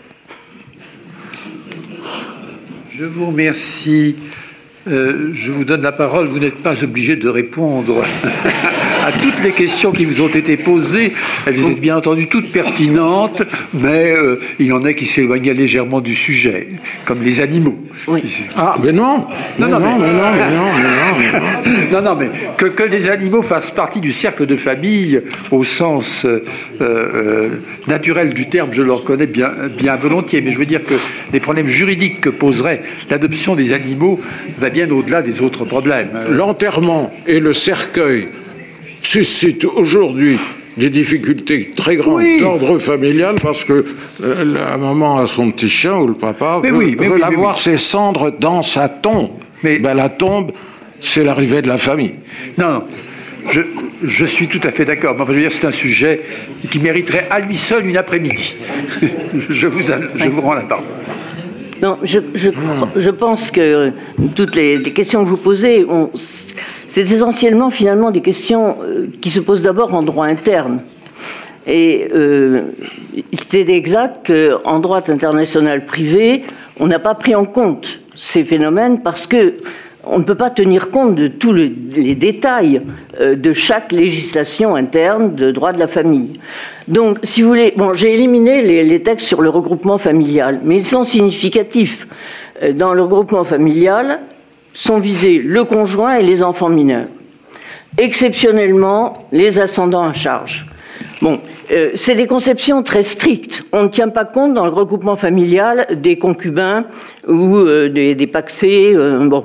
Je vous remercie. Euh, je vous donne la parole. Vous n'êtes pas obligé de répondre à toutes les questions qui vous ont été posées. Elles étaient bien entendu toutes pertinentes, mais euh, il en est qui s'éloignaient légèrement du sujet, comme les animaux. Oui. Ah, mais non Non, non, mais, mais non, mais non, mais non, mais non. non, non, mais que, que les animaux fassent partie du cercle de famille, au sens euh, euh, naturel du terme, je le reconnais bien, bien volontiers. Mais je veux dire que les problèmes juridiques que poserait l'adoption des animaux va bien au-delà des autres problèmes. L'enterrement et le cercueil suscitent aujourd'hui des difficultés très grandes Oui. d'ordre familial parce que euh, la maman a son petit chien ou le papa Mais veut, oui, mais veut oui, mais avoir oui. ses cendres dans sa tombe. Mais- Ben, la tombe, c'est l'arrivée de la famille. Non, non. Je, je suis tout à fait d'accord. Mais enfin, je veux dire, c'est un sujet qui mériterait à lui seul une après-midi. je, vous donne, je vous rends la parole. Non, je, je, je pense que toutes les, les questions que vous posez, on, c'est essentiellement finalement des questions qui se posent d'abord en droit interne. Et euh, c'est exact qu'en droit international privé, on n'a pas pris en compte ces phénomènes parce que on ne peut pas tenir compte de tous le, les détails euh, de chaque législation interne de droit de la famille. Donc, si vous voulez, bon, j'ai éliminé les, les textes sur le regroupement familial, mais ils sont significatifs. Euh, dans le regroupement familial, sont visés le conjoint et les enfants mineurs. Exceptionnellement, les ascendants à charge. Bon, euh, c'est des conceptions très strictes. On ne tient pas compte dans le regroupement familial des concubins ou euh, des, des pacsés. Euh, bon.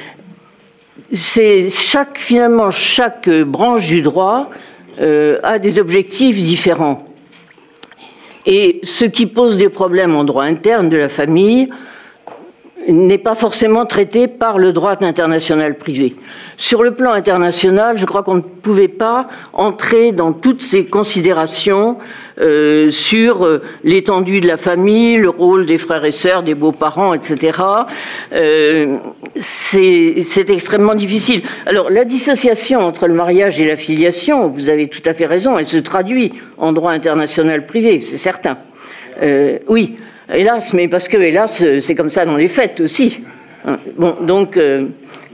C'est chaque, finalement, chaque branche du droit euh, a des objectifs différents. Et ce qui pose des problèmes en droit interne de la famille n'est pas forcément traité par le droit international privé. Sur le plan international, je crois qu'on ne pouvait pas entrer dans toutes ces considérations euh, sur euh, l'étendue de la famille, le rôle des frères et sœurs, des beaux-parents, et cetera. Euh, c'est, c'est extrêmement difficile. Alors, la dissociation entre le mariage et la filiation, vous avez tout à fait raison, elle se traduit en droit international privé, c'est certain. Euh, oui. Hélas, mais parce que, hélas, c'est comme ça dans les faits aussi. Bon, donc... Euh,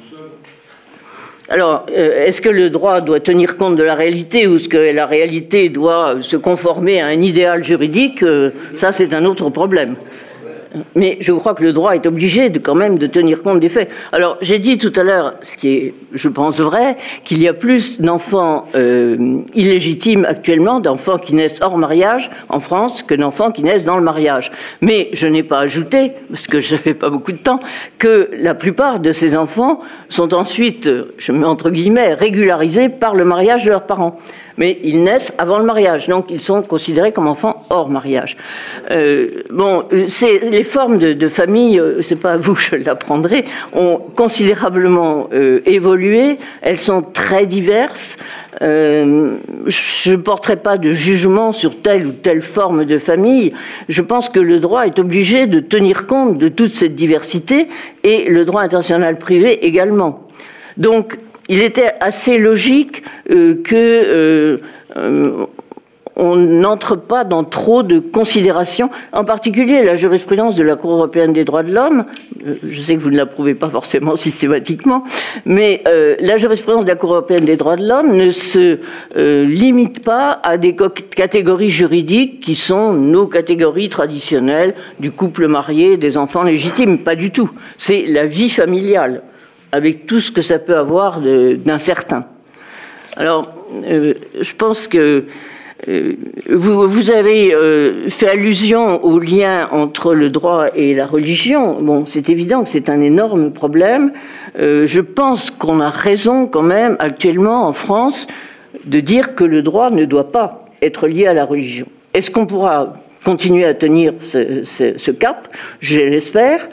alors, euh, est-ce que le droit doit tenir compte de la réalité ou est-ce que la réalité doit se conformer à un idéal juridique? euh, Ça, c'est un autre problème. Mais je crois que le droit est obligé de, quand même de tenir compte des faits. Alors, j'ai dit tout à l'heure, ce qui est, je pense, vrai, qu'il y a plus d'enfants euh, illégitimes actuellement, d'enfants qui naissent hors mariage en France, que d'enfants qui naissent dans le mariage. Mais je n'ai pas ajouté, parce que je n'avais pas beaucoup de temps, que la plupart de ces enfants sont ensuite, je mets entre guillemets, régularisés par le mariage de leurs parents. Mais ils naissent avant le mariage, donc ils sont considérés comme enfants hors mariage. Euh, bon, c'est, les formes de, de famille, c'est pas à vous que je l'apprendrai, ont considérablement euh, évolué. Elles sont très diverses. Euh, je ne porterai pas de jugement sur telle ou telle forme de famille. Je pense que le droit est obligé de tenir compte de toute cette diversité et le droit international privé également. Donc, il était assez logique euh, que euh, euh, on n'entre pas dans trop de considérations, en particulier la jurisprudence de la Cour européenne des droits de l'homme. Euh, je sais que vous ne l'approuvez pas forcément systématiquement, mais euh, la jurisprudence de la Cour européenne des droits de l'homme ne se euh, limite pas à des catégories juridiques qui sont nos catégories traditionnelles du couple marié, des enfants légitimes. Pas du tout. C'est la vie familiale, avec tout ce que ça peut avoir de, d'incertain. Alors, euh, je pense que euh, vous, vous avez euh, fait allusion au lien entre le droit et la religion. Bon, c'est évident que c'est un énorme problème. Euh, je pense qu'on a raison quand même actuellement en France de dire que le droit ne doit pas être lié à la religion. Est-ce qu'on pourra continuer à tenir ce, ce, ce cap? Je l'espère.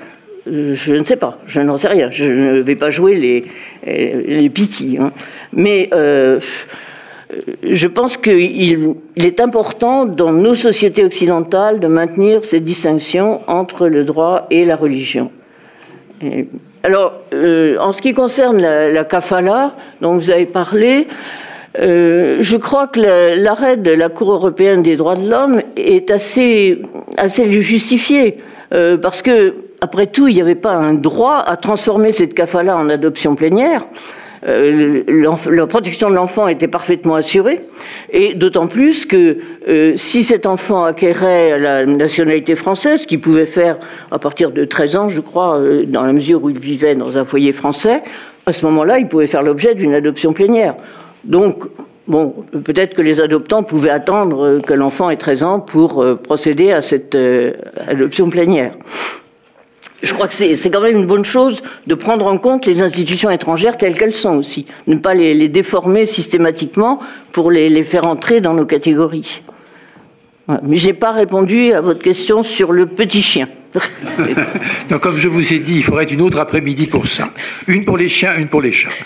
je ne sais pas, je n'en sais rien. Je ne vais pas jouer les, les pitis. Hein. Mais euh, je pense qu'il il est important dans nos sociétés occidentales de maintenir cette distinction entre le droit et la religion. Et, alors, euh, en ce qui concerne la, la kafala dont vous avez parlé, euh, je crois que la, l'arrêt de la Cour européenne des droits de l'homme est assez, assez justifié, euh, parce que, après tout, il n'y avait pas un droit à transformer cette kafala en adoption plénière. Euh, la protection de l'enfant était parfaitement assurée, et d'autant plus que euh, si cet enfant acquérait la nationalité française, ce qu'il pouvait faire à partir de treize ans, je crois, euh, dans la mesure où il vivait dans un foyer français, à ce moment-là, il pouvait faire l'objet d'une adoption plénière. Donc, bon, peut-être que les adoptants pouvaient attendre que l'enfant ait treize ans pour euh, procéder à cette euh, adoption plénière. Je crois que c'est, c'est quand même une bonne chose de prendre en compte les institutions étrangères telles qu'elles sont aussi, ne pas les, les déformer systématiquement pour les, les faire entrer dans nos catégories. Voilà. Mais je n'ai pas répondu à votre question sur le petit chien. Donc, comme je vous ai dit, il faudrait une autre après-midi pour ça. Une pour les chiens, une pour les chats.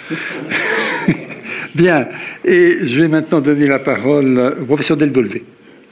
Bien. Et je vais maintenant donner la parole au professeur Delvolvé.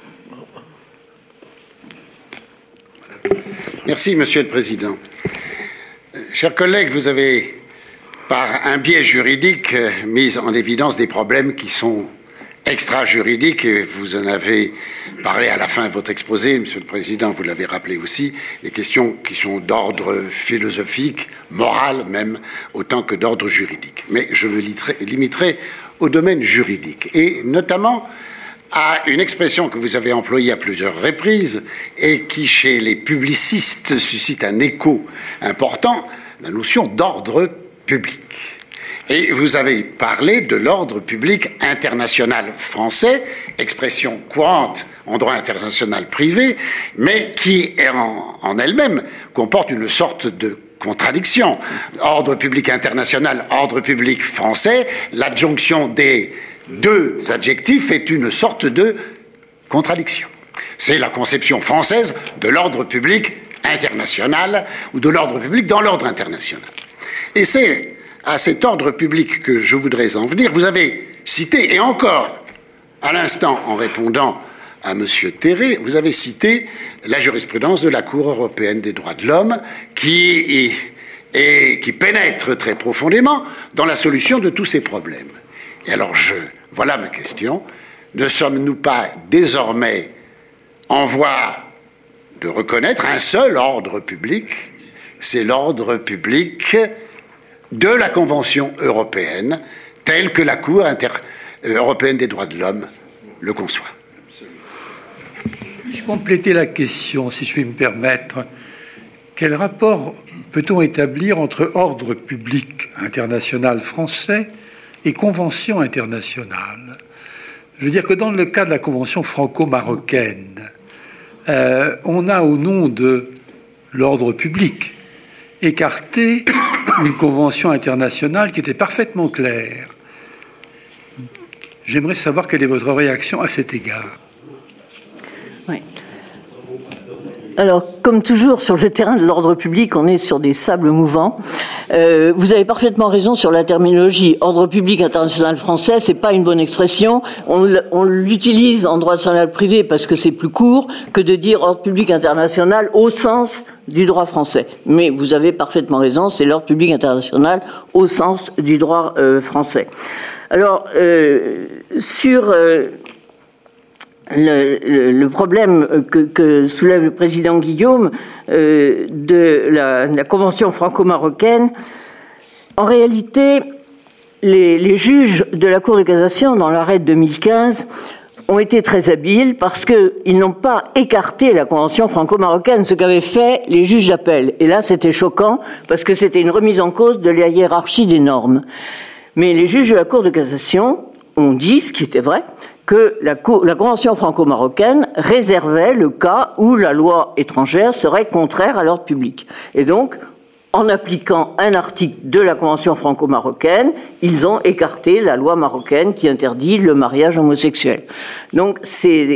Merci, Monsieur le Président. Chers collègues, vous avez, par un biais juridique, mis en évidence des problèmes qui sont extra-juridiques, et vous en avez parlé à la fin de votre exposé, Monsieur le Président, vous l'avez rappelé aussi, des questions qui sont d'ordre philosophique, moral même, autant que d'ordre juridique. Mais je me limiterai au domaine juridique, et notamment à une expression que vous avez employée à plusieurs reprises et qui, chez les publicistes, suscite un écho important, la notion d'ordre public. Et vous avez parlé de l'ordre public international français, expression courante en droit international privé, mais qui en, en elle-même comporte une sorte de contradiction. Ordre public international, ordre public français, l'adjonction des deux adjectifs est une sorte de contradiction. C'est la conception française de l'ordre public international ou de l'ordre public dans l'ordre international. Et c'est à cet ordre public que je voudrais en venir. Vous avez cité, et encore à l'instant en répondant à M. Terré, vous avez cité la jurisprudence de la Cour européenne des droits de l'homme qui, et, qui pénètre très profondément dans la solution de tous ces problèmes. Et alors, je, voilà ma question. Ne sommes-nous pas désormais en voie de reconnaître un seul ordre public? C'est l'ordre public de la Convention européenne, telle que la Cour inter- européenne des droits de l'homme le conçoit. Je vais compléter la question, si je puis me permettre. Quel rapport peut-on établir entre ordre public international français et convention internationale? Je veux dire que dans le cas de la convention franco-marocaine, euh, on a, au nom de l'ordre public, écarté une convention internationale qui était parfaitement claire. J'aimerais savoir quelle est votre réaction à cet égard. Oui. Alors, comme toujours, sur le terrain de l'ordre public, on est sur des sables mouvants. Euh, vous avez parfaitement raison sur la terminologie. Ordre public international français, c'est pas une bonne expression. On, on l'utilise en droit national privé parce que c'est plus court que de dire ordre public international au sens du droit français. Mais vous avez parfaitement raison, c'est l'ordre public international au sens du droit euh, français. Alors, euh, sur... Euh, Le, le, le problème que, que soulève le président Guillaume euh, de la, la convention franco-marocaine, en réalité, les, les juges de la Cour de cassation, dans l'arrêt de deux mille quinze, ont été très habiles parce qu'ils n'ont pas écarté la convention franco-marocaine, ce qu'avaient fait les juges d'appel. Et là, c'était choquant parce que c'était une remise en cause de la hiérarchie des normes. Mais les juges de la Cour de cassation ont dit, ce qui était vrai, que la, la Convention franco-marocaine réservait le cas où la loi étrangère serait contraire à l'ordre public. Et donc, en appliquant un article de la Convention franco-marocaine, ils ont écarté la loi marocaine qui interdit le mariage homosexuel. Donc, c'est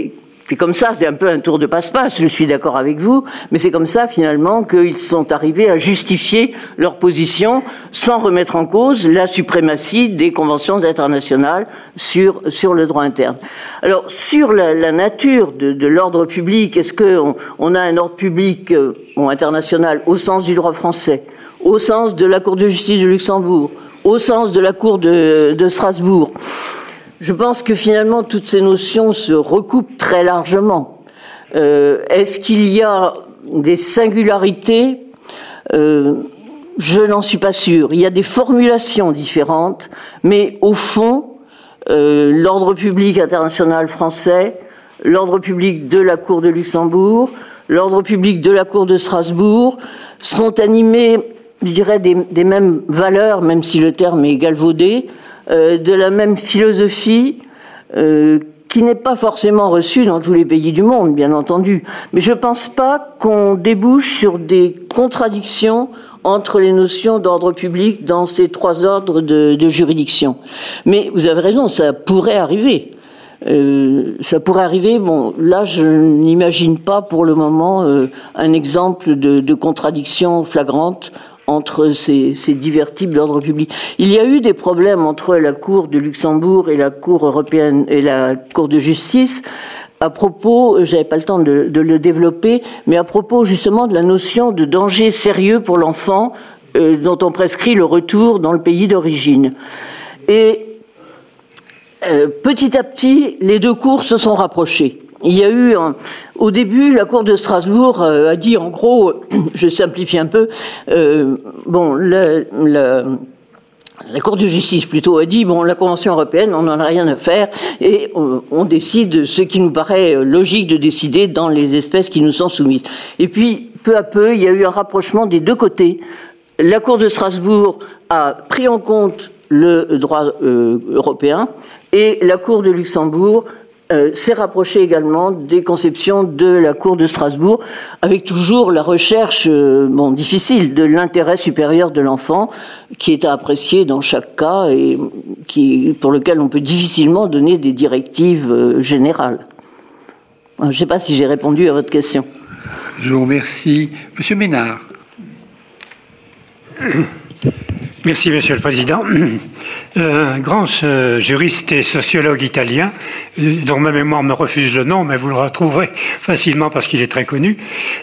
c'est comme ça, c'est un peu un tour de passe-passe, je suis d'accord avec vous, mais c'est comme ça finalement qu'ils sont arrivés à justifier leur position sans remettre en cause la suprématie des conventions internationales sur, sur le droit interne. Alors, sur la, la nature de, de l'ordre public, est-ce qu'on on a un ordre public euh, bon, international au sens du droit français, au sens de la Cour de justice de Luxembourg, au sens de la Cour de, de Strasbourg? Je pense que finalement, toutes ces notions se recoupent très largement. Euh, est-ce qu'il y a des singularités? euh, Je n'en suis pas sûr. Il y a des formulations différentes, mais au fond, euh, l'ordre public international français, l'ordre public de la Cour de Luxembourg, l'ordre public de la Cour de Strasbourg sont animés, je dirais, des, des mêmes valeurs, même si le terme est galvaudé, Euh, de la même philosophie euh, qui n'est pas forcément reçue dans tous les pays du monde, bien entendu. Mais je ne pense pas qu'on débouche sur des contradictions entre les notions d'ordre public dans ces trois ordres de, de juridiction. Mais vous avez raison, ça pourrait arriver. Euh, ça pourrait arriver. Bon, là, je n'imagine pas pour le moment euh, un exemple de, de contradiction flagrante entre ces, ces divers types d'ordre public. Il y a eu des problèmes entre la Cour de Luxembourg et la Cour européenne et la Cour de justice à propos, j'avais pas le temps de, de le développer, mais à propos justement de la notion de danger sérieux pour l'enfant euh, dont on prescrit le retour dans le pays d'origine. Et euh, petit à petit, les deux cours se sont rapprochés. Il y a eu, un, au début, la Cour de Strasbourg euh, a dit, en gros, je simplifie un peu, euh, bon, la, la, la Cour de justice plutôt a dit, bon, la Convention européenne, on n'en a rien à faire, et on, on décide ce qui nous paraît logique de décider dans les espèces qui nous sont soumises. Et puis, peu à peu, il y a eu un rapprochement des deux côtés. La Cour de Strasbourg a pris en compte le droit euh, européen, et la Cour de Luxembourg Euh, s'est rapproché également des conceptions de la Cour de Strasbourg, avec toujours la recherche, euh, bon, difficile, de l'intérêt supérieur de l'enfant, qui est à apprécier dans chaque cas et qui, pour lequel on peut difficilement donner des directives euh, générales. Je ne sais pas si j'ai répondu à votre question. Je vous remercie. Monsieur Ménard. Merci, Monsieur le Président. Un grand euh, juriste et sociologue italien, euh, dont ma mémoire me refuse le nom, mais vous le retrouverez facilement parce qu'il est très connu,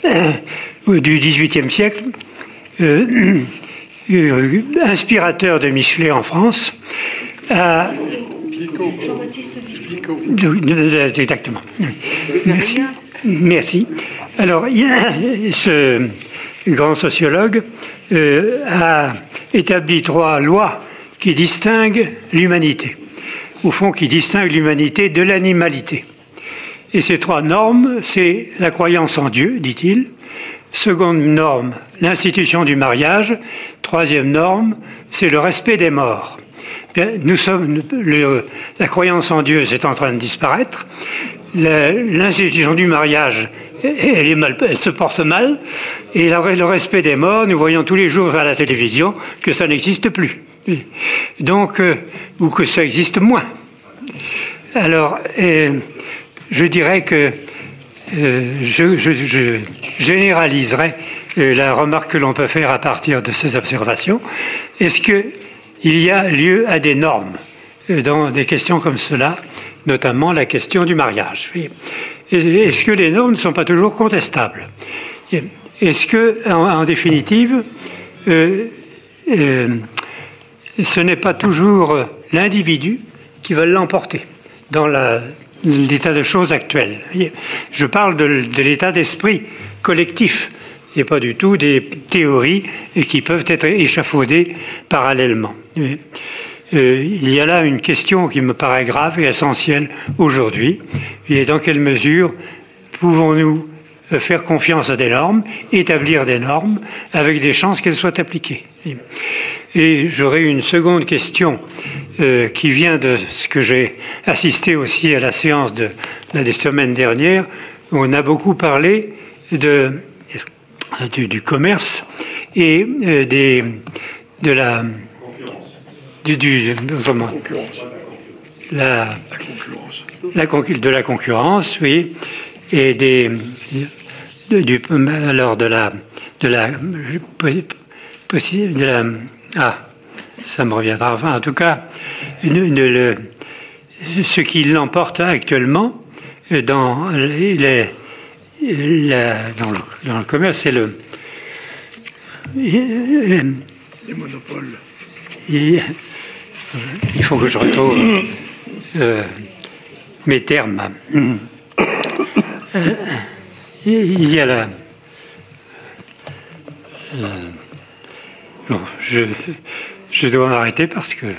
euh, du dix-huitième siècle, euh, euh, inspirateur de Michelet en France, a... Jean-Baptiste Vico. Exactement. Merci. Merci. Alors, il y a ce grand sociologue euh, a établi trois lois qui distinguent l'humanité, au fond qui distinguent l'humanité de l'animalité. Et ces trois normes, c'est la croyance en Dieu, dit-il. Seconde norme, l'institution du mariage. Troisième norme, c'est le respect des morts. Bien, nous sommes, le, la croyance en Dieu, c'est en train de disparaître. L'institution du mariage, elle, est mal, elle se porte mal. Et le respect des morts, nous voyons tous les jours à la télévision que ça n'existe plus. Donc, euh, ou que ça existe moins. Alors, euh, je dirais que euh, je, je, je généraliserai euh, la remarque que l'on peut faire à partir de ces observations. Est-ce qu'il y a lieu à des normes euh, dans des questions comme cela, notamment la question du mariage? Est-ce que les normes ne sont pas toujours contestables? Est-ce que, en, en définitive, euh, euh, ce n'est pas toujours l'individu qui va l'emporter dans l'état de choses actuel? Je parle de, de l'état d'esprit collectif et pas du tout des théories qui peuvent être échafaudées parallèlement. Euh, il y a là une question qui me paraît grave et essentielle aujourd'hui. Et dans quelle mesure pouvons-nous faire confiance à des normes, établir des normes avec des chances qu'elles soient appliquées? Et j'aurais une seconde question euh, qui vient de ce que j'ai assisté aussi à la séance de la des semaines dernières, où on a beaucoup parlé de, du, du commerce et euh, des, de la... Du, du, comment, la, la concurrence. La concu- de la concurrence, oui, et des, de, du, alors de la, de la, de la, ah, ça me reviendra. Enfin, en tout cas, une, une, le, ce qui l'emporte actuellement dans les, la, dans, le, dans le commerce, c'est le les monopoles. Il, il faut que je retrouve euh, mes termes. Euh, il y a la... Euh, bon, je, je dois m'arrêter parce que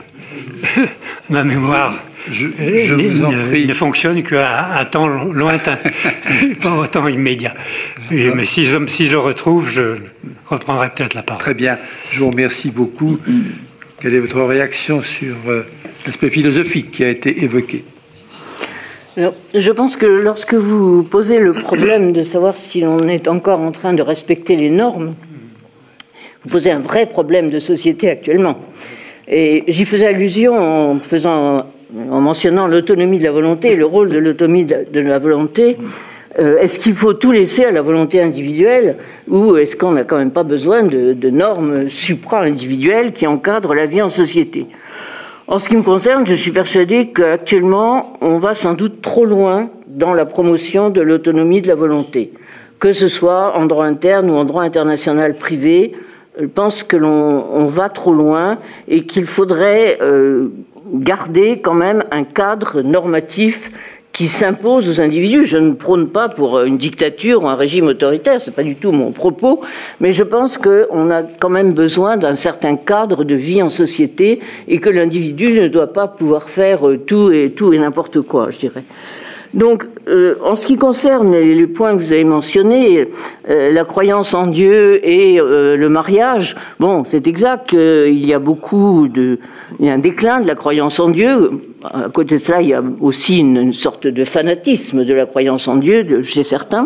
ma mémoire je, je vous en ne, prie. ne fonctionne qu'à un temps lointain, pas au temps immédiat. Et, mais si je, si je le retrouve, je reprendrai peut-être la parole. Très bien, je vous remercie beaucoup. Quelle est votre réaction sur euh, l'aspect philosophique qui a été évoqué? Alors, je pense que lorsque vous posez le problème de savoir si l'on est encore en train de respecter les normes, vous posez un vrai problème de société actuellement. Et j'y faisais allusion en, faisant, en mentionnant l'autonomie de la volonté et le rôle de l'autonomie de, de la volonté. Euh, est-ce qu'il faut tout laisser à la volonté individuelle ou est-ce qu'on n'a quand même pas besoin de, de normes supra-individuelles qui encadrent la vie en société? En ce qui me concerne, je suis persuadée qu'actuellement, on va sans doute trop loin dans la promotion de l'autonomie de la volonté. Que ce soit en droit interne ou en droit international privé, je pense que l'on on va trop loin et qu'il faudrait euh, garder quand même un cadre normatif qui s'impose aux individus. Je ne prône pas pour une dictature ou un régime autoritaire, c'est pas du tout mon propos, mais je pense qu'on a quand même besoin d'un certain cadre de vie en société et que l'individu ne doit pas pouvoir faire tout et tout et n'importe quoi, je dirais. Donc, euh, en ce qui concerne les, les points que vous avez mentionnés, euh, la croyance en Dieu et euh, le mariage, bon, c'est exact qu'il y a beaucoup de... Il y a un déclin de la croyance en Dieu. À côté de cela, il y a aussi une, une sorte de fanatisme de la croyance en Dieu de, chez certains.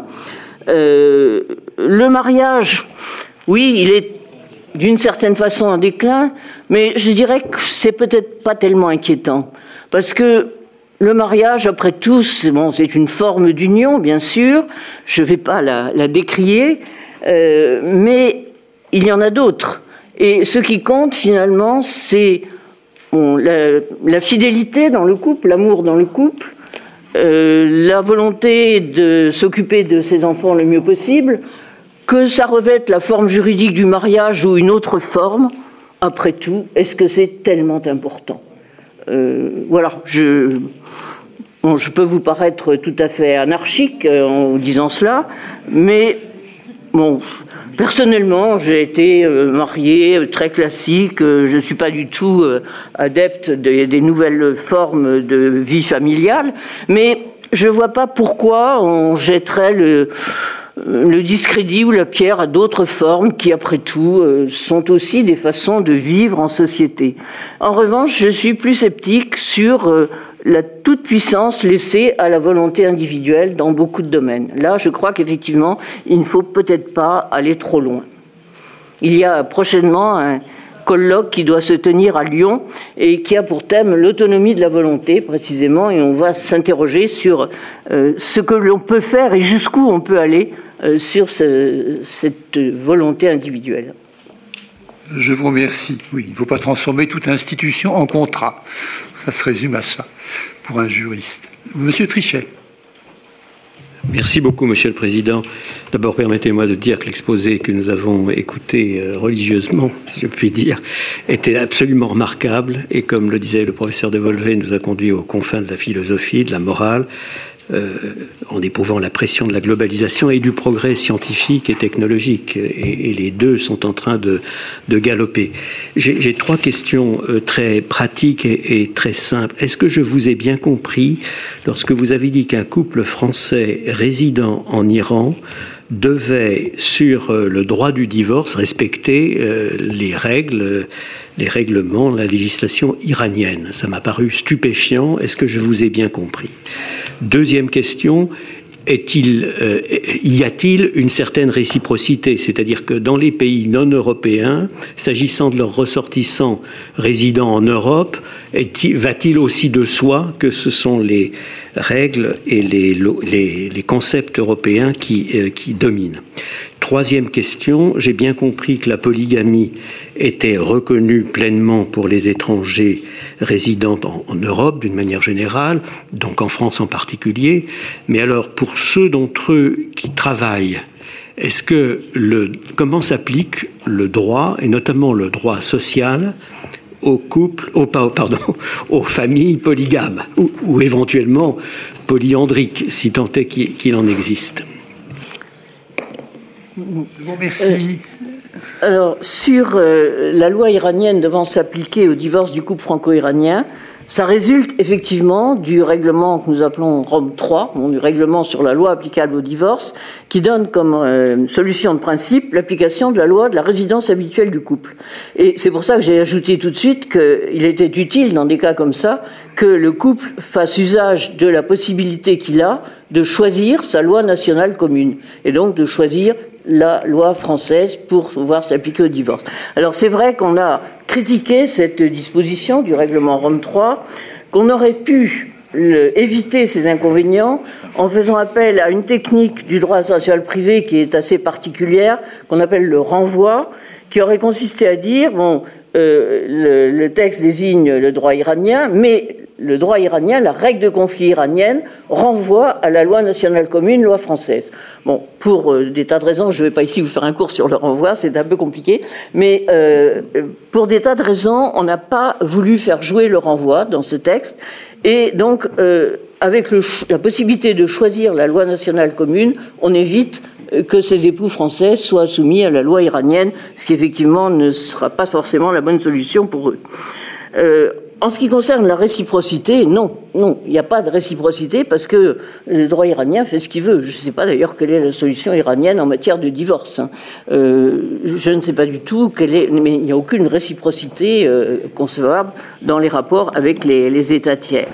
Euh, le mariage, oui, il est d'une certaine façon en déclin, mais je dirais que c'est peut-être pas tellement inquiétant. Parce que le mariage, après tout, c'est, bon, c'est une forme d'union, bien sûr, je ne vais pas la, la décrier, euh, mais il y en a d'autres. Et ce qui compte, finalement, c'est bon, la, la fidélité dans le couple, l'amour dans le couple, euh, la volonté de s'occuper de ses enfants le mieux possible, que ça revête la forme juridique du mariage ou une autre forme, après tout, est-ce que c'est tellement important ? Euh, voilà, je, bon, je peux vous paraître tout à fait anarchique euh, en disant cela, mais bon, personnellement, j'ai été euh, marié euh, très classique, euh, je ne suis pas du tout euh, adepte des, des nouvelles formes de vie familiale, mais je ne vois pas pourquoi on jetterait le... le discrédit ou la pierre à d'autres formes qui, après tout, euh, sont aussi des façons de vivre en société. En revanche, je suis plus sceptique sur euh, la toute-puissance laissée à la volonté individuelle dans beaucoup de domaines. Là, je crois qu'effectivement, il ne faut peut-être pas aller trop loin. Il y a prochainement un colloque qui doit se tenir à Lyon et qui a pour thème l'autonomie de la volonté, précisément, et on va s'interroger sur euh, ce que l'on peut faire et jusqu'où on peut aller euh, sur ce, cette volonté individuelle. Je vous remercie. Oui, il ne faut pas transformer toute institution en contrat. Ça se résume à ça, pour un juriste. Monsieur Trichet. Merci beaucoup, Monsieur le Président. D'abord, permettez-moi de dire que l'exposé que nous avons écouté euh, religieusement, si je puis dire, était absolument remarquable et, comme le disait le professeur de Volvé, nous a conduit aux confins de la philosophie, de la morale, euh, en éprouvant la pression de la globalisation et du progrès scientifique et technologique. Et, et les deux sont en train de, de galoper. J'ai, j'ai trois questions euh, très pratiques et, et très simples. Est-ce que je vous ai bien compris lorsque vous avez dit qu'un couple français résidant en Iran devait, sur le droit du divorce, respecter euh, les règles, les règlements, la législation iranienne? Ça m'a paru stupéfiant. Est-ce que je vous ai bien compris? Deuxième question. est-il, euh, y a-t-il une certaine réciprocité? C'est-à-dire que dans les pays non européens, s'agissant de leurs ressortissants résidant en Europe, va-t-il aussi de soi que ce sont les règles et les, les, les concepts européens qui, euh, qui dominent? Troisième question, j'ai bien compris que la polygamie était reconnue pleinement pour les étrangers résidant en, en Europe d'une manière générale, donc en France en particulier, mais alors pour ceux d'entre eux qui travaillent, est-ce que le, comment s'applique le droit, et notamment le droit social, aux couples, aux, pardon, aux familles polygames, ou, ou éventuellement polyandriques, si tant est qu'il, qu'il en existe? Bon, merci. Euh, alors, sur euh, la loi iranienne devant s'appliquer au divorce du couple franco-iranien, ça résulte effectivement du règlement que nous appelons Rome trois, du règlement sur la loi applicable au divorce, qui donne comme euh, solution de principe l'application de la loi de la résidence habituelle du couple. Et c'est pour ça que j'ai ajouté tout de suite qu'il était utile, dans des cas comme ça, que le couple fasse usage de la possibilité qu'il a de choisir sa loi nationale commune, et donc de choisir la loi française pour pouvoir s'appliquer au divorce. Alors c'est vrai qu'on a critiqué cette disposition du règlement Rome trois, qu'on aurait pu le, éviter ces inconvénients en faisant appel à une technique du droit social privé qui est assez particulière, qu'on appelle le renvoi, qui aurait consisté à dire, bon, euh, le, le texte désigne le droit iranien, mais le droit iranien, la règle de conflit iranienne, renvoie à la loi nationale commune, loi française. Bon, pour euh, des tas de raisons, je ne vais pas ici vous faire un cours sur le renvoi, c'est un peu compliqué, mais euh, pour des tas de raisons, on n'a pas voulu faire jouer le renvoi dans ce texte, et donc, euh, avec le, la possibilité de choisir la loi nationale commune, on évite que ces époux français soient soumis à la loi iranienne, ce qui effectivement ne sera pas forcément la bonne solution pour eux. Euh, En ce qui concerne la réciprocité, non, non, il n'y a pas de réciprocité parce que le droit iranien fait ce qu'il veut. Je ne sais pas d'ailleurs quelle est la solution iranienne en matière de divorce. Hein. Euh, je ne sais pas du tout quelle est, mais il n'y a aucune réciprocité euh, concevable dans les rapports avec les, les États tiers.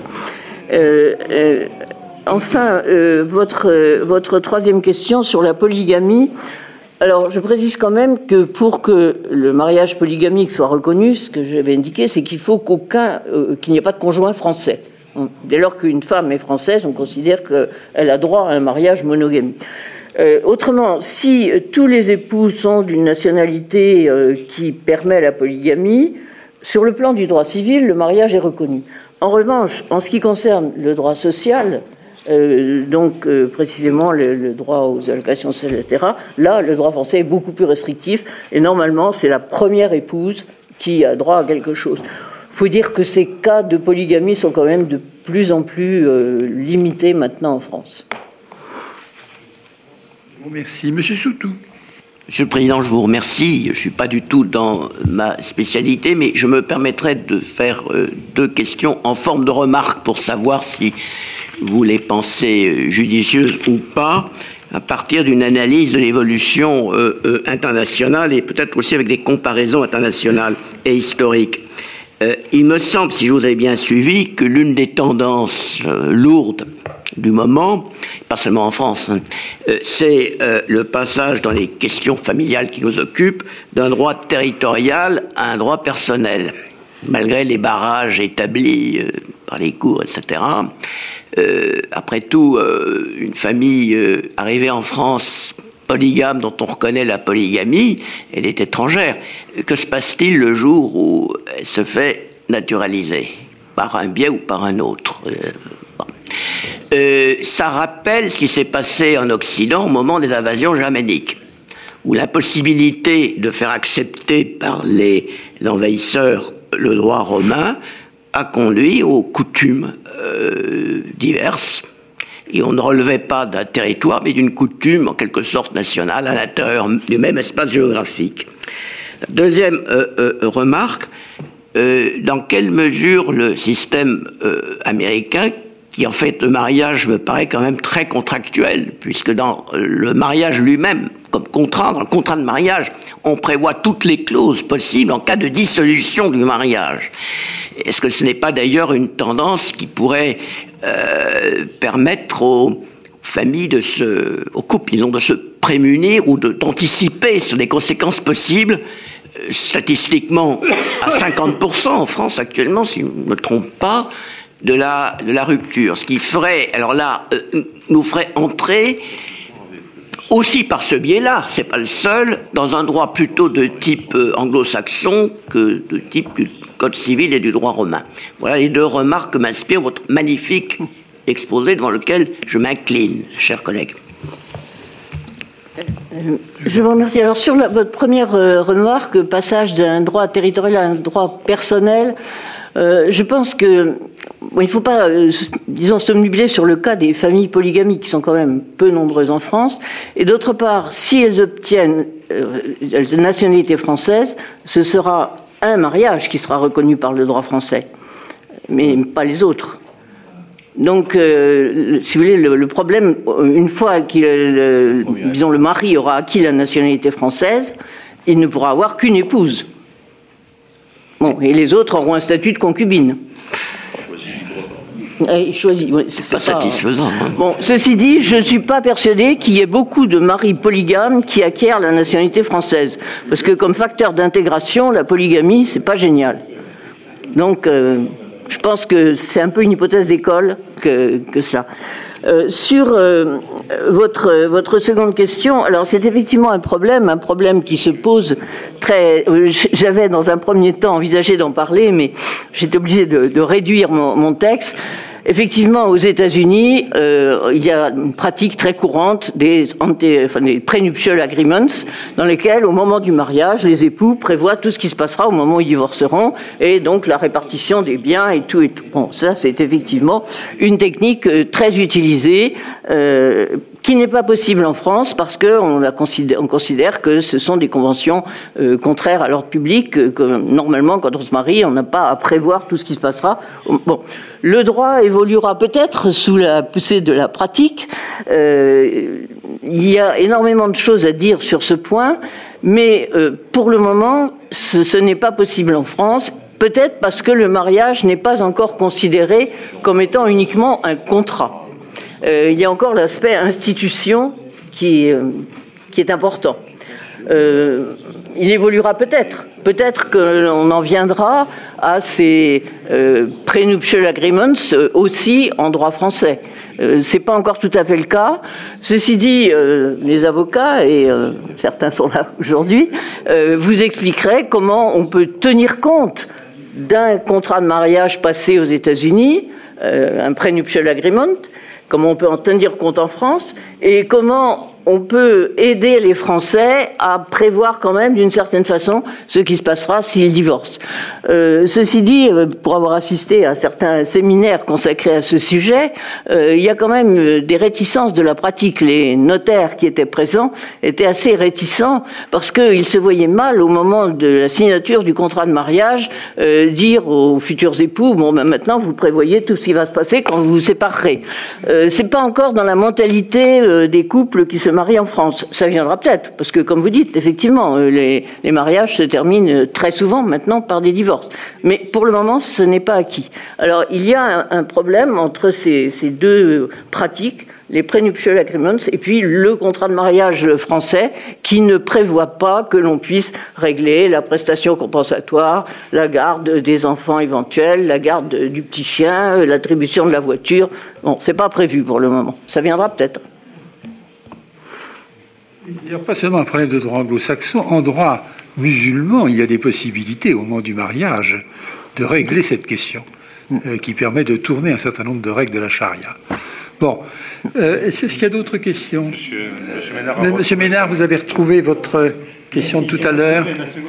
Euh, euh, enfin, euh, votre, euh, votre troisième question sur la polygamie. Alors, je précise quand même que pour que le mariage polygamique soit reconnu, ce que j'avais indiqué, c'est qu'il faut qu'aucun, euh, qu'il n'y ait pas de conjoint français. Dès lors qu'une femme est française, on considère qu'elle a droit à un mariage monogamique. Euh, autrement, si tous les époux sont d'une nationalité euh, qui permet la polygamie, sur le plan du droit civil, le mariage est reconnu. En revanche, en ce qui concerne le droit social, Euh, donc euh, précisément le, le droit aux allocations sociales, et cetera. Là, le droit français est beaucoup plus restrictif et normalement, c'est la première épouse qui a droit à quelque chose. Il faut dire que ces cas de polygamie sont quand même de plus en plus euh, limités maintenant en France. Merci. Monsieur Soutou. Monsieur le Président, je vous remercie. Je ne suis pas du tout dans ma spécialité, mais je me permettrai de faire euh, deux questions en forme de remarque pour savoir si vous les pensez judicieuses ou pas, à partir d'une analyse de l'évolution euh, euh, internationale et peut-être aussi avec des comparaisons internationales et historiques. Euh, il me semble, si je vous ai bien suivi, que l'une des tendances euh, lourdes du moment, pas seulement en France, hein, euh, c'est euh, le passage dans les questions familiales qui nous occupent d'un droit territorial à un droit personnel, malgré les barrages établis euh, par les cours, et cetera. Euh, après tout, euh, une famille euh, arrivée en France polygame dont on reconnaît la polygamie, elle est étrangère. Que se passe-t-il le jour où elle se fait naturaliser par un biais ou par un autre? euh, bon. euh, Ça rappelle ce qui s'est passé en Occident au moment des invasions germaniques, où l'impossibilité de faire accepter par les envahisseurs le droit romain a conduit aux coutumes euh, diverses, et on ne relevait pas d'un territoire, mais d'une coutume en quelque sorte nationale à l'intérieur du même espace géographique. Deuxième euh, euh, remarque, euh, dans quelle mesure le système euh, américain, qui en fait le mariage me paraît quand même très contractuel, puisque dans le mariage lui-même, comme contrat, dans le contrat de mariage, on prévoit toutes les clauses possibles en cas de dissolution du mariage. Est-ce que ce n'est pas d'ailleurs une tendance qui pourrait euh, permettre aux, familles, de se, aux couples, disons, de se prémunir ou de, d'anticiper sur les conséquences possibles, euh, statistiquement à cinquante pour cent en France actuellement, si je ne me trompe pas, de la, de la rupture. Ce qui ferait, alors là, euh, nous ferait entrer aussi par ce biais-là, c'est pas le seul, dans un droit plutôt de type euh, anglo-saxon que de type du Code civil et du droit romain. Voilà les deux remarques que m'inspire votre magnifique exposé devant lequel je m'incline, chers collègues. Je vous remercie. Alors, sur la, votre première euh, remarque, passage d'un droit territorial à un droit personnel, euh, je pense que bon, il ne faut pas, euh, disons, s'omnubiler sur le cas des familles polygamiques qui sont quand même peu nombreuses en France. Et d'autre part, si elles obtiennent euh, la nationalité française, ce sera un mariage qui sera reconnu par le droit français, mais pas les autres. Donc, euh, si vous voulez, le, le problème, une fois que le, disons, le mari aura acquis la nationalité française, il ne pourra avoir qu'une épouse. Bon, et les autres auront un statut de concubine. Il choisit. Ouais, c'est pas, pas satisfaisant. Hein. Bon, ceci dit, je ne suis pas persuadé qu'il y ait beaucoup de maris polygames qui acquièrent la nationalité française, parce que comme facteur d'intégration, la polygamie, c'est pas génial. Donc, euh, je pense que c'est un peu une hypothèse d'école que, que cela. Euh, sur euh, votre, votre seconde question, alors c'est effectivement un problème, un problème qui se pose très... J'avais dans un premier temps envisagé d'en parler, mais j'étais obligé de, de réduire mon, mon texte. Effectivement, aux États-Unis, euh, il y a une pratique très courante des, ante, enfin, des prenuptial agreements, dans lesquels, au moment du mariage, les époux prévoient tout ce qui se passera au moment où ils divorceront, et donc la répartition des biens et tout. Et tout. Bon, ça, c'est effectivement une technique euh, très utilisée, euh, qui n'est pas possible en France parce qu'on considère, on considère que ce sont des conventions euh, contraires à l'ordre public, que, que normalement, quand on se marie, on n'a pas à prévoir tout ce qui se passera. Bon, le droit évoluera peut-être sous la poussée de la pratique. Euh, il y a énormément de choses à dire sur ce point, mais euh, pour le moment, ce, ce n'est pas possible en France. Peut-être parce que le mariage n'est pas encore considéré comme étant uniquement un contrat. Euh, il y a encore l'aspect institution qui, euh, qui est important. Euh, il évoluera peut-être. Peut-être qu'on en viendra à ces euh, prenuptial agreements euh, aussi en droit français. Euh, c'est pas encore tout à fait le cas. Ceci dit, euh, les avocats, et euh, certains sont là aujourd'hui, euh, vous expliqueraient comment on peut tenir compte d'un contrat de mariage passé aux États-Unis, euh, un prenuptial agreement, comment on peut en tenir compte en France, et comment on peut aider les Français à prévoir quand même d'une certaine façon ce qui se passera s'ils divorcent. Euh, ceci dit, pour avoir assisté à certains séminaires consacrés à ce sujet, euh, il y a quand même des réticences de la pratique. Les notaires qui étaient présents étaient assez réticents parce qu'ils se voyaient mal au moment de la signature du contrat de mariage euh, dire aux futurs époux, bon ben maintenant vous prévoyez tout ce qui va se passer quand vous vous séparerez. Euh, c'est pas encore dans la mentalité euh, des couples qui se marient en France. Ça viendra peut-être, parce que comme vous dites, effectivement, euh, les, les mariages se terminent très souvent maintenant par des divorces. Mais pour le moment, ce n'est pas acquis. Alors, il y a un, un problème entre ces, ces deux pratiques, les prenuptial agreements et puis le contrat de mariage français qui ne prévoit pas que l'on puisse régler la prestation compensatoire, la garde des enfants éventuels, la garde du petit chien, l'attribution de la voiture. Bon, c'est pas prévu pour le moment. Ça viendra peut-être. Il n'y a pas seulement un problème de droit anglo-saxon. En droit musulman, il y a des possibilités au moment du mariage de régler cette question euh, qui permet de tourner un certain nombre de règles de la charia. Bon, euh, est-ce qu'il y a d'autres questions? Monsieur, Monsieur Ménard, Mais, Monsieur Ménard, vous avez retrouvé votre question de tout à l'heure.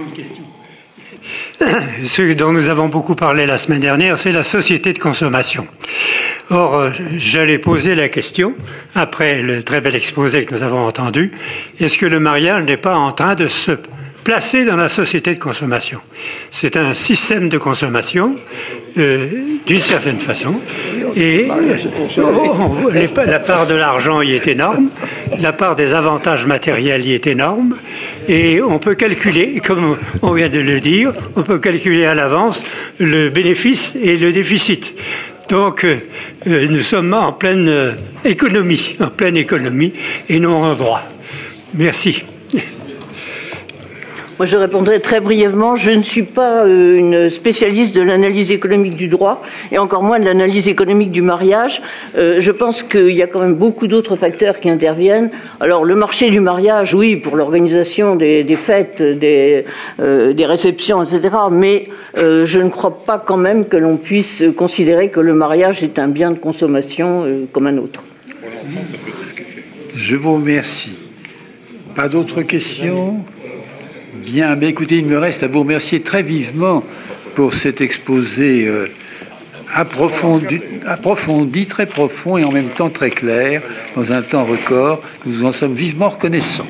Ce dont nous avons beaucoup parlé la semaine dernière, c'est la société de consommation. Or, j'allais poser la question, après le très bel exposé que nous avons entendu, est-ce que le mariage n'est pas en train de se placer dans la société de consommation? C'est un système de consommation, euh, d'une certaine façon, et on, les, la part de l'argent y est énorme, la part des avantages matériels y est énorme, et on peut calculer, comme on vient de le dire, on peut calculer à l'avance le bénéfice et le déficit. Donc, euh, euh, nous sommes en pleine euh, économie, en pleine économie, et non en droit. Merci. Moi, je répondrai très brièvement. Je ne suis pas euh, une spécialiste de l'analyse économique du droit, et encore moins de l'analyse économique du mariage. Euh, je pense qu'il y a quand même beaucoup d'autres facteurs qui interviennent. Alors, le marché du mariage, oui, pour l'organisation des, des fêtes, des, euh, des réceptions, et cetera. Mais euh, je ne crois pas quand même que l'on puisse considérer que le mariage est un bien de consommation euh, comme un autre. Je vous remercie. Pas d'autres questions ? Bien, mais écoutez, il me reste à vous remercier très vivement pour cet exposé euh, approfondi, approfondi, très profond et en même temps très clair, dans un temps record. Nous vous en sommes vivement reconnaissants.